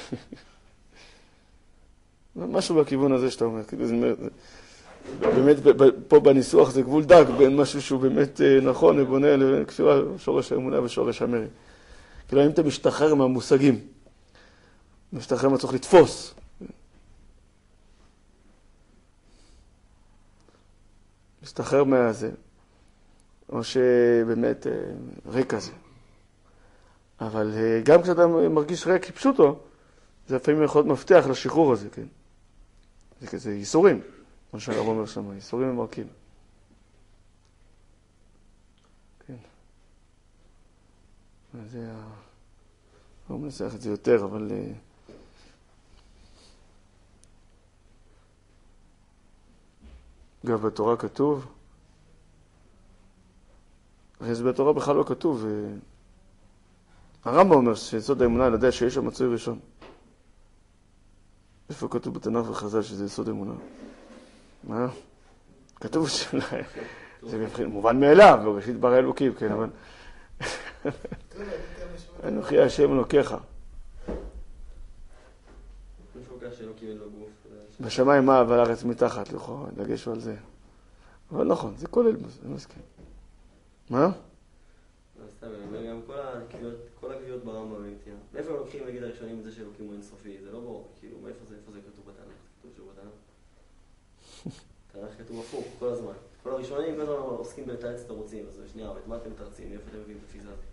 משהו בכיוון הזה שאתה אומר. כאילו זה באמת, פה בניסוח זה גבול דק בין משהו שהוא באמת נכון ובונה לבין כפירה, שורש האמונה ושורש המרי. כאילו אם אתה משתחרר מהמושגים, משתחרר מה צריך לתפוס. משתחרר מהזה. או שבאמת ריק כזה. אבל גם כשאתה מרגיש ריק כפשוטו, זה לפעמים יכול להיות מפתח לשחרור הזה, כן? זה כזה ייסורים, מה שהרב אומר שם, ייסורים ומרקים. כן. זה ה... לא מנסח את זה יותר, אבל... אגב, בתורה כתוב, הרי זה בתורה בכלל לא כתוב, הרמב"ם אומר שיסוד האמונה על ידי שיש המצוי ראשון. איפה כתוב בתנ"ך וחז"ל שזה יסוד אמונה? מה? כתוב שאולי, זה מובן מאליו, בראשית ברא אלוקים, כן, אבל... אנוכי השם אלוקיך. בשמיים מה, אבל הארץ מתחת, לכאורה, דגשו על זה. אבל נכון, זה כולל, זה מסכים. מה? גם כל הקביעות ברמב"ם, מאיפה הם לוקחים, נגיד הראשונים את זה שאלוקים הוא אינסופי? זה לא ברור, כאילו, מאיפה זה כתוב בתנ"ך? כתוב שהוא בתנ"ך? תנ"ך כתוב הפוך, כל הזמן. כל הראשונים, כל הזמן עוסקים בתאץ תרוצים, אז שנייה, אבל מה אתם תרצים? מאיפה אתם מביאים את התפיסה הזאת?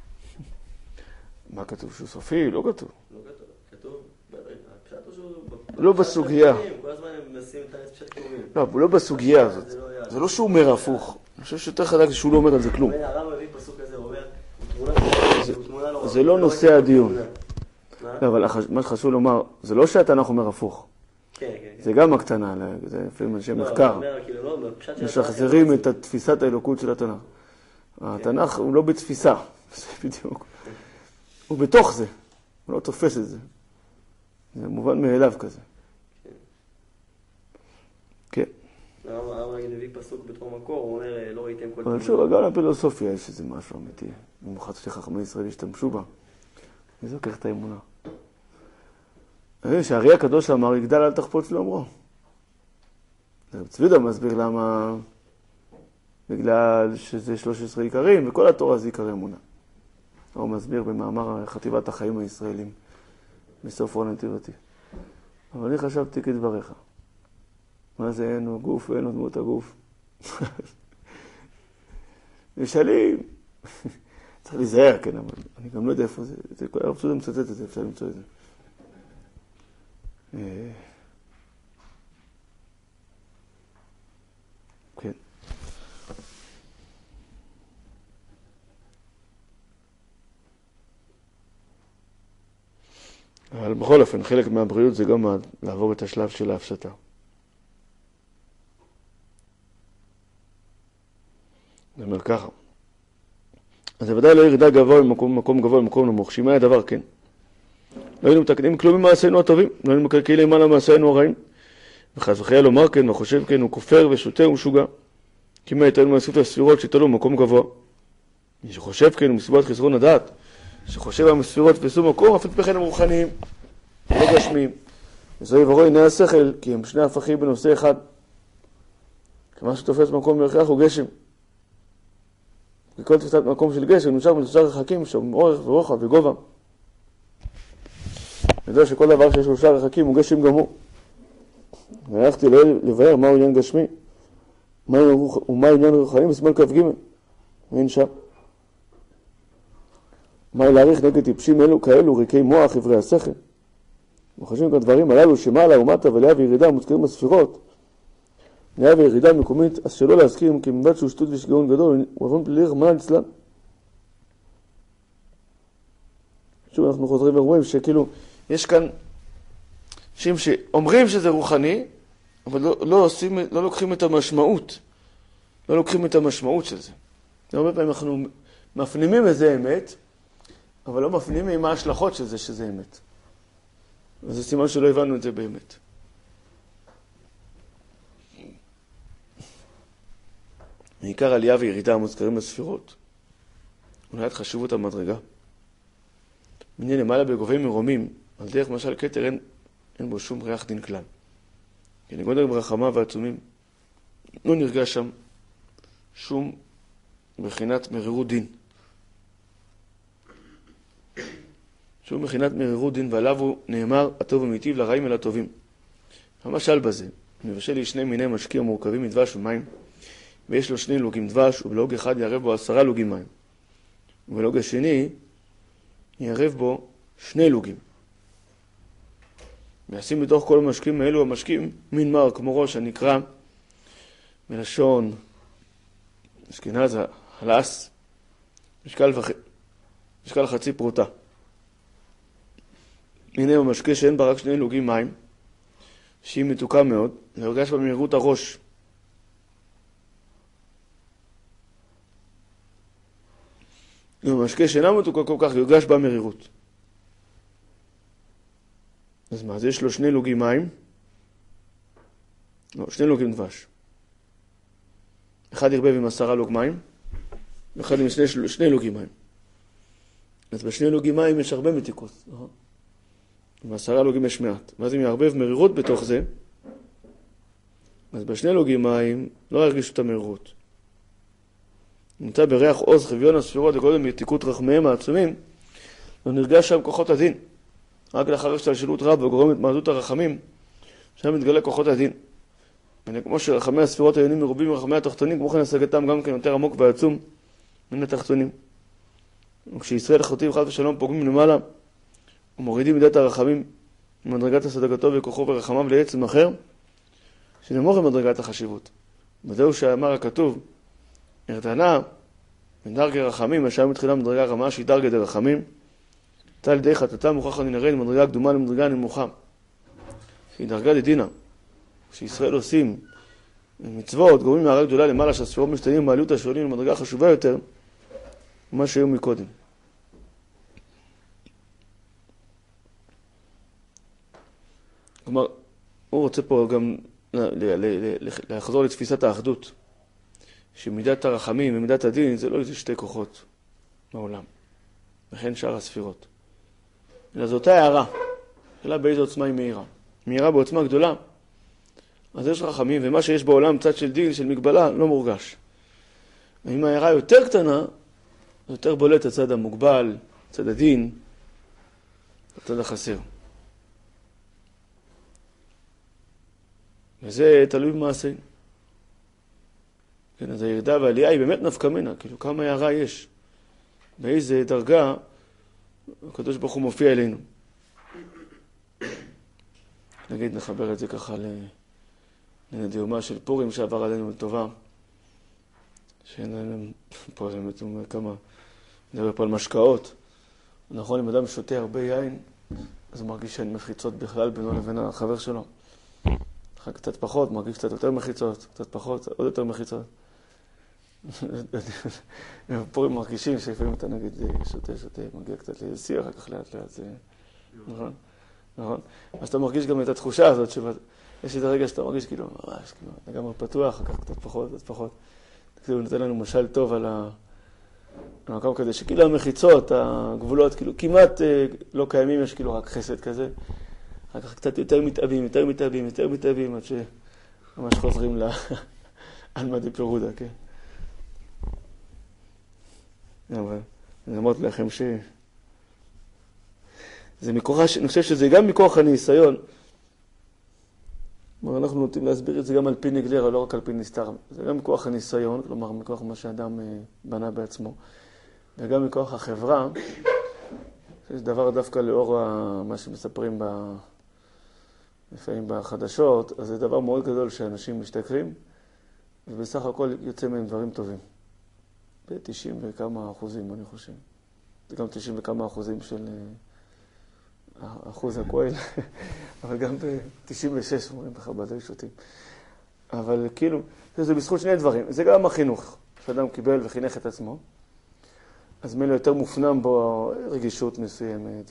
מה כתוב שהוא סופי? לא כתוב. לא כתוב, כתוב, הפשט הוא שהוא... לא בסוגיה. כל הזמן הם מנסים את פשט כתובים. לא, הוא לא בסוגיה הזאת. זה לא שהוא אומר הפוך. אני חושב שיותר חזק זה שהוא לא אומר על זה כלום. הרב מביא פסוק כזה, הוא אומר, תמונה לא... זה לא נושא הדיון. אבל מה שחשוב לומר, זה לא שהתנ"ך אומר הפוך. כן, כן. זה גם הקטנה, זה לפעמים אנשי מחקר. משחזרים את תפיסת האלוקות של התנ"ך. התנ"ך הוא לא בתפיסה, זה בדיוק. הוא בתוך זה, הוא לא תופס את זה. זה מובן מאליו כזה. כן. הרב נגיד הביא פסוק בתור מקור, הוא אומר, לא ראיתם כל... אבל שוב, גם לפילוסופיה יש איזה משהו אמיתי. במיוחד שחכמי ישראל השתמשו בה. זה לוקח את האמונה. שהארי הקדוש אמר, יגדל אל תחפוץ לאומרו. צבידה מסביר למה, בגלל שזה שלוש עשרה עיקרים, וכל התורה זה עיקרי אמונה. הוא מסביר במאמר חטיבת החיים הישראלים, בסוף רון הנתיבתי. אבל אני חשבתי כדבריך. מה זה אין לו גוף ואין לו דמות הגוף? נשאלים. צריך להיזהר, כן, אבל אני גם לא יודע איפה זה. הרב צודה מצטט את זה, אפשר למצוא את זה. כן. אבל בכל אופן, חלק מהבריאות זה גם לעבור את השלב של ההפשטה. זה אומר ככה. אז זה ודאי לא ירידה גבוה ממקום, מקום גבוה למקום נמוך. שאם היה דבר, כן. לא היינו מתקנים כלום ממעשינו הטובים, לא היינו מקלקלים למעלה מעשינו הרעים. וחס וחלילה לומר כן, וחושב כן, הוא כופר ושוטה ומשוגע. כי מה הייתנו מעשית הספירות שהתעלו במקום גבוה. מי שחושב כן, הוא מסיבת חסרון הדעת. שחושב על הספירות ופסו מקום, אף על פי כן הם רוחניים, לא גשמיים. וזו יברו עיני השכל, כי הם שני הפכים בנושא אחד. כמה שתופס מקום בהכרח הוא גשם. וכל תפיסת מקום של גשם נמשך בתוצאה רחקים, שם אורך ורוחב וגובה. יודע שכל דבר שיש לו שער רחקים הוא גשם גמור. והלכתי לבאר מהו עניין גשמי, ומה עניין רוחני בסימן כף ג' ואין שם. מה להעריך נגד טיפשים אלו כאלו ריקי מוח עברי השכל. וחושבים כאן דברים הללו שמעלה ומטה ולאה וירידה מוזכרים בספירות. לאה וירידה מקומית, אז שלא להזכירים כי מבט שהוא שטות ושגעון גדול, הוא עוון פלילי רחמנא ליצלן. שוב אנחנו חוזרים ורואים שכאילו יש כאן אנשים שאומרים שזה רוחני, אבל לא, לא, עושים, לא לוקחים את המשמעות. לא לוקחים את המשמעות של זה. הרבה פעמים אנחנו מפנימים איזה אמת, אבל לא מפנימים מה ההשלכות של זה שזה אמת. וזה סימן שלא הבנו את זה באמת. בעיקר עלייה וירידה המוזכרים בספירות. אולי את חשיבות המדרגה. מני למעלה בגובים מרומים, על דרך משל כתר אין, אין בו שום ריח דין כלל. כי נגודל ברחמה ועצומים, לא נרגש שם שום בחינת מרירות דין. שום בחינת מרירות דין, ועליו הוא נאמר, הטוב ומיטיב לרעים אל הטובים. המשל בזה, מבשל לי שני מיני משקיע מורכבים מדבש ומים, ויש לו שני לוגים דבש, ובלוג אחד יערב בו עשרה לוגים מים. ובלוג השני יערב בו שני לוגים. וישים בתוך כל המשקים האלו המשקים מין מר כמו ראש הנקרא מלשון אשכנז הלס משקל, וח... משקל חצי פרוטה. הנה במשקה שאין בה רק שני לוגים מים שהיא מתוקה מאוד, להרגש במהירות הראש והמשקה שאינו מתוקה כל כך יורגש במרירות. אז מה, אז יש לו שני לוגים מים? לא, שני לוגים דבש. אחד ירבב עם עשרה לוג מים, ואחד עם שני, שני לוגים מים. אז בשני לוגים מים יש הרבה מתיקות, נכון? בעשרה לוגים יש מעט. ואז אם יערבב מרירות בתוך זה, אז בשני לוגים מים לא ירגישו את המרירות. נמצא בריח עוז חביון הספירות וגודל מתיקות רחמיהם העצומים, לא נרגש שם כוחות הדין. רק לאחר השתלשלות רב וגורמת מעדות הרחמים, שם מתגלה כוחות הדין. כמו שרחמי הספירות העליונים מרובים מרחמי התחתונים, כמו כן השגתם גם כן יותר עמוק ועצום מן התחתונים. וכשישראל החוטאים חס ושלום פוגמים למעלה, ומורידים מידת הרחמים ממדרגת השגתו וכוחו ורחמיו לעצם אחר, שנמוך ממדרגת החשיבות. וזהו שאמר הכתוב, ארדנה, מדרגי רחמים, השעה מתחילה מדרגה רמה שהיא דרגה דרחמים, הייתה על ידי חטאתה מוכרח אני נרד ממדרגה קדומה למדרגה נמוכה, שהיא דרגה דדינה. כשישראל עושים מצוות, גורמים מהרה גדולה למעלה שהספירות משתנים במעלות השואלים למדרגה חשובה יותר ממה שהיו מקודם. כלומר, הוא רוצה פה גם לחזור לתפיסת האחדות, שמידת הרחמים ומידת הדין זה לא איזה שתי כוחות בעולם, וכן שאר הספירות. אלא זו אותה הערה, שאלה באיזו עוצמה היא מהירה. מהירה בעוצמה גדולה, אז יש רחמים, ומה שיש בעולם צד של דין, של מגבלה, לא מורגש. ואם ההערה יותר קטנה, זה יותר בולט הצד המוגבל, הצד הדין, הצד החסר. וזה תלוי במעשה. כן, אז הירידה והעלייה היא באמת נפקא מינה, כאילו כמה הערה יש, באיזה דרגה הקדוש ברוך הוא מופיע אלינו. נגיד, נחבר את זה ככה לדיומה של פורים שעבר עלינו לטובה. שאין פה באמת כמה, נדבר פה על משקאות. נכון, אם אדם שותה הרבה יין, אז הוא מרגיש שאין מחיצות בכלל בינו לבין החבר שלו. אחר קצת פחות, מרגיש קצת יותר מחיצות, קצת פחות, עוד יותר מחיצות. פורים מרגישים שלפעמים אתה נגיד שותה, שותה, מגיע קצת לשיח, אחר כך לאט לאט, זה נכון, נכון. אז אתה מרגיש גם את התחושה הזאת, שיש איזה רגע שאתה מרגיש כאילו, ממש, כאילו, לגמרי פתוח, אחר כך קצת פחות, קצת פחות. כאילו נותן לנו משל טוב על המקום כזה, שכאילו המחיצות, הגבולות, כאילו כמעט לא קיימים, יש כאילו רק חסד כזה. אחר כך קצת יותר מתאבים, יותר מתאבים, יותר מתאבים, עד שממש חוזרים לעלמא דפירודה, כן? אבל אני אמרתי לכם ש... זה מכוח, אני חושב שזה גם מכוח הניסיון. כלומר, אנחנו נוטים להסביר את זה גם על פי נגלר, לא רק על פי נסתר. זה גם מכוח הניסיון, כלומר, מכוח מה שאדם בנה בעצמו. וגם מכוח החברה, שיש דבר דווקא לאור מה שמספרים ב... לפעמים בחדשות, אז זה דבר מאוד גדול שאנשים משתכרים, ובסך הכל יוצא מהם דברים טובים. ב-תשעים וכמה אחוזים, אני חושב. זה גם תשעים וכמה אחוזים של אחוז הכהל, אבל גם ב-תשעים ושש אומרים בחב"ד שוטים. אבל כאילו, זה בזכות שני דברים. זה גם החינוך, שאדם קיבל וחינך את עצמו. אז מילא יותר מופנם בו רגישות מסוימת,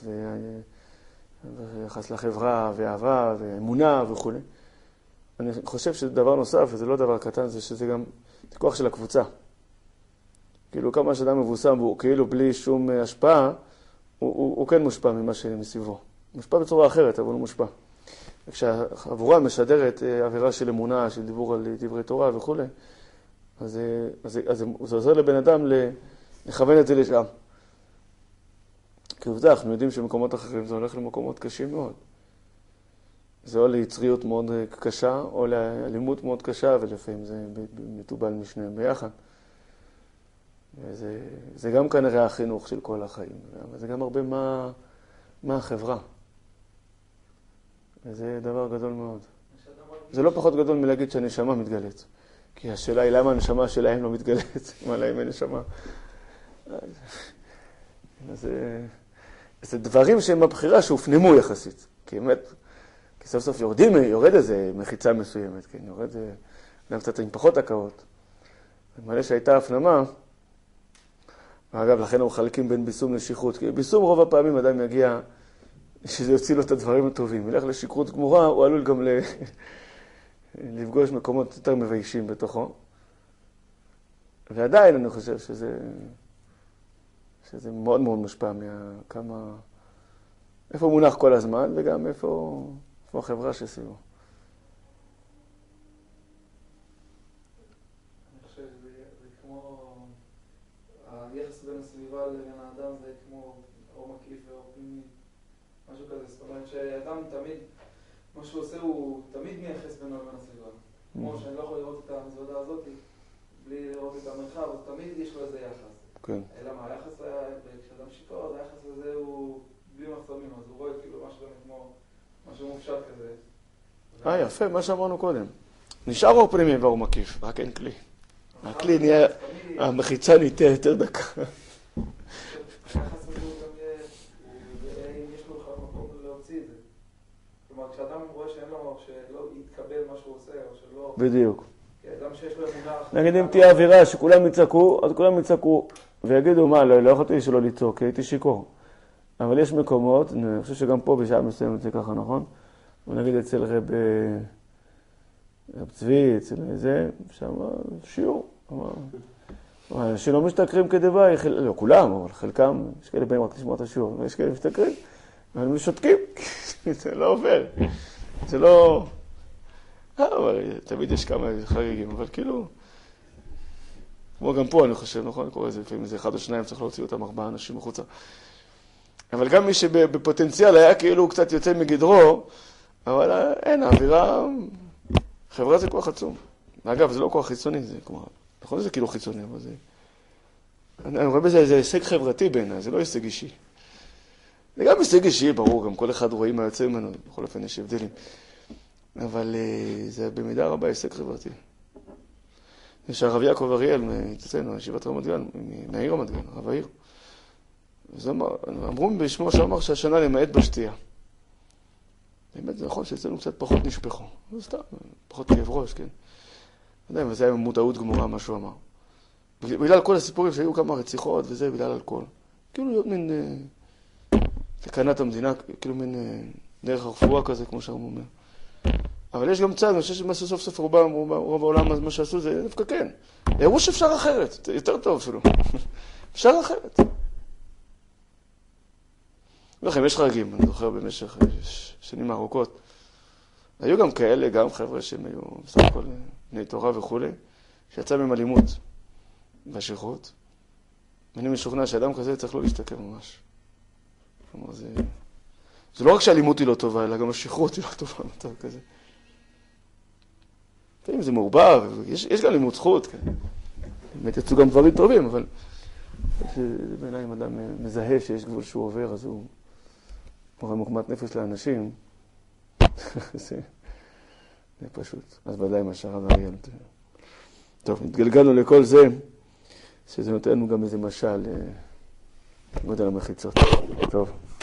ויחס לחברה, ואהבה, ואמונה וכו'. אני חושב שזה דבר נוסף, וזה לא דבר קטן, זה שזה גם כוח של הקבוצה. כאילו כמה שאדם מבוסם, והוא כאילו בלי שום השפעה, הוא, הוא, הוא כן מושפע ממה שמסביבו. הוא מושפע בצורה אחרת, אבל הוא מושפע. וכשהחבורה משדרת אווירה של אמונה, של דיבור על דברי תורה וכו', אז, אז, אז זה עוזר לבן אדם לכוון את זה לשם. כי עובדה, אנחנו יודעים שמקומות אחרים זה הולך למקומות קשים מאוד. זה או ליצריות מאוד קשה, או לאלימות מאוד קשה, ולפעמים זה מטובל משניהם ביחד. וזה, זה גם כנראה החינוך של כל החיים, אבל זה גם הרבה מה, מה החברה. וזה דבר גדול מאוד. זה לא פחות גדול מלהגיד שהנשמה מתגלית. כי השאלה היא למה הנשמה שלהם לא מתגלית, מה להם אין נשמה. זה, זה דברים שהם הבחירה שהופנמו יחסית. כי באמת, כי סוף סוף יורדים, יורד איזה מחיצה מסוימת, כן, יורד גם קצת עם פחות הקאות. מלא שהייתה הפנמה, אגב, לכן הם מחלקים בין ביסום לשכרות, כי ביסום רוב הפעמים אדם יגיע שזה יוציא לו את הדברים הטובים. ילך לשכרות גמורה, הוא עלול גם ל... לפגוש מקומות יותר מביישים בתוכו. ועדיין אני חושב שזה, שזה מאוד מאוד משפע מכמה... איפה הוא מונח כל הזמן, וגם איפה, איפה החברה שסביבו. אני חושב שזה זה כמו... היחס בין הסביבה לבין האדם זה כמו אור מקיף ואור פנימי. משהו כזה, זאת אומרת שאדם תמיד, מה שהוא עושה הוא תמיד מייחס בינו לבין הסביבה. כמו שאני לא יכול לראות את המזוודה הזאת בלי לראות את המרחב, אז תמיד יש לו איזה יחס. כן. אלא מה, היחס, כשאדם שיכור, היחס הזה הוא בלי מחסומים, אז הוא רואה כאילו משהו באמת כמו, משהו מופשט כזה. אה, יפה, מה שאמרנו קודם. נשאר אור פנימי ואור מקיף, רק אין כלי. הכלי נהיה, המחיצה נהייתה יותר דקה. היחס הזה הוא גם יהיה, אם יש לו מקום להוציא את זה. כלומר, כשאדם רואה שאין לו, שלא יתקבל מה שהוא עושה, או שלא... בדיוק. אדם שיש לו אמונה... נגיד אם תהיה אווירה שכולם יצעקו, אז כולם יצעקו ויגידו, מה, לא, לא יכולתי שלא לצעוק, הייתי שיכור. אבל יש מקומות, אני חושב שגם פה בשעה מסוימת זה ככה, נכון? ונגיד אצל רב, רב צבי, אצל זה, שם שיעור. אנשים לא משתכרים כדווי, לא כולם, אבל חלקם, יש כאלה באים רק לשמוע את השיעור, ויש כאלה משתכרים, והם שותקים, זה לא עובר, זה לא... אבל תמיד יש כמה חריגים, אבל כאילו, כמו גם פה אני חושב, נכון? קורא איזה לפעמים איזה אחד או שניים, צריך להוציא אותם ארבעה אנשים מחוצה. אבל גם מי שבפוטנציאל היה כאילו קצת יוצא מגדרו, אבל אין, האווירה, חברה זה כוח עצום. אגב, זה לא כוח חיצוני, זה כמו, נכון זה כאילו חיצוני, אבל זה... אני רואה בזה איזה הישג חברתי בעיניי, זה לא הישג אישי. זה גם הישג אישי, ברור, גם כל אחד רואים מה יוצא ממנו, בכל אופן יש הבדלים. אבל זה במידה רבה הישג חברתי. יש הרב יעקב אריאל, אצלנו, ישיבת רמת גן, מהעיר רמת גן, רב העיר. אמרו בשמו שאמר שהשנה למעט בשתייה. באמת זה נכון שאצלנו קצת פחות נשפחו. זה סתם, פחות כאב ראש, כן. לא יודע, וזה היה מודעות גמורה, מה שהוא אמר. בגלל כל הסיפורים שהיו כמה רציחות וזה, בגלל אלכוהול. כאילו להיות מין... תקנת המדינה, כאילו מין דרך הרפואה כזה, כמו שהוא אומר. אבל יש גם צד, אני חושב שמה סוף סוף רובם, רוב העולם, מה שעשו זה דווקא כן. הראו שאפשר אחרת, יותר טוב אפילו. אפשר אחרת. לכם, יש חגים, אני זוכר במשך שנים ארוכות. היו גם כאלה, גם חבר'ה שהם היו בסך הכל בני תורה וכו', שיצא מהם אלימות והשכרות. ואני משוכנע שאדם כזה צריך לא להשתכר ממש. כלומר, זה... זה לא רק שהאלימות היא לא טובה, אלא גם השכרות היא לא טובה, מצב כזה. אם זה מעורבב, יש, יש גם לימוד זכות, כן. באמת יצאו גם דברים טובים, אבל בעיניי אם אדם מזהה שיש גבול שהוא עובר, אז הוא מורה מוחמת נפש לאנשים. זה, זה פשוט. אז ודאי מה שהרב אריאל. טוב, התגלגלנו לכל זה, שזה נותן לנו גם איזה משל גודל המחיצות. טוב.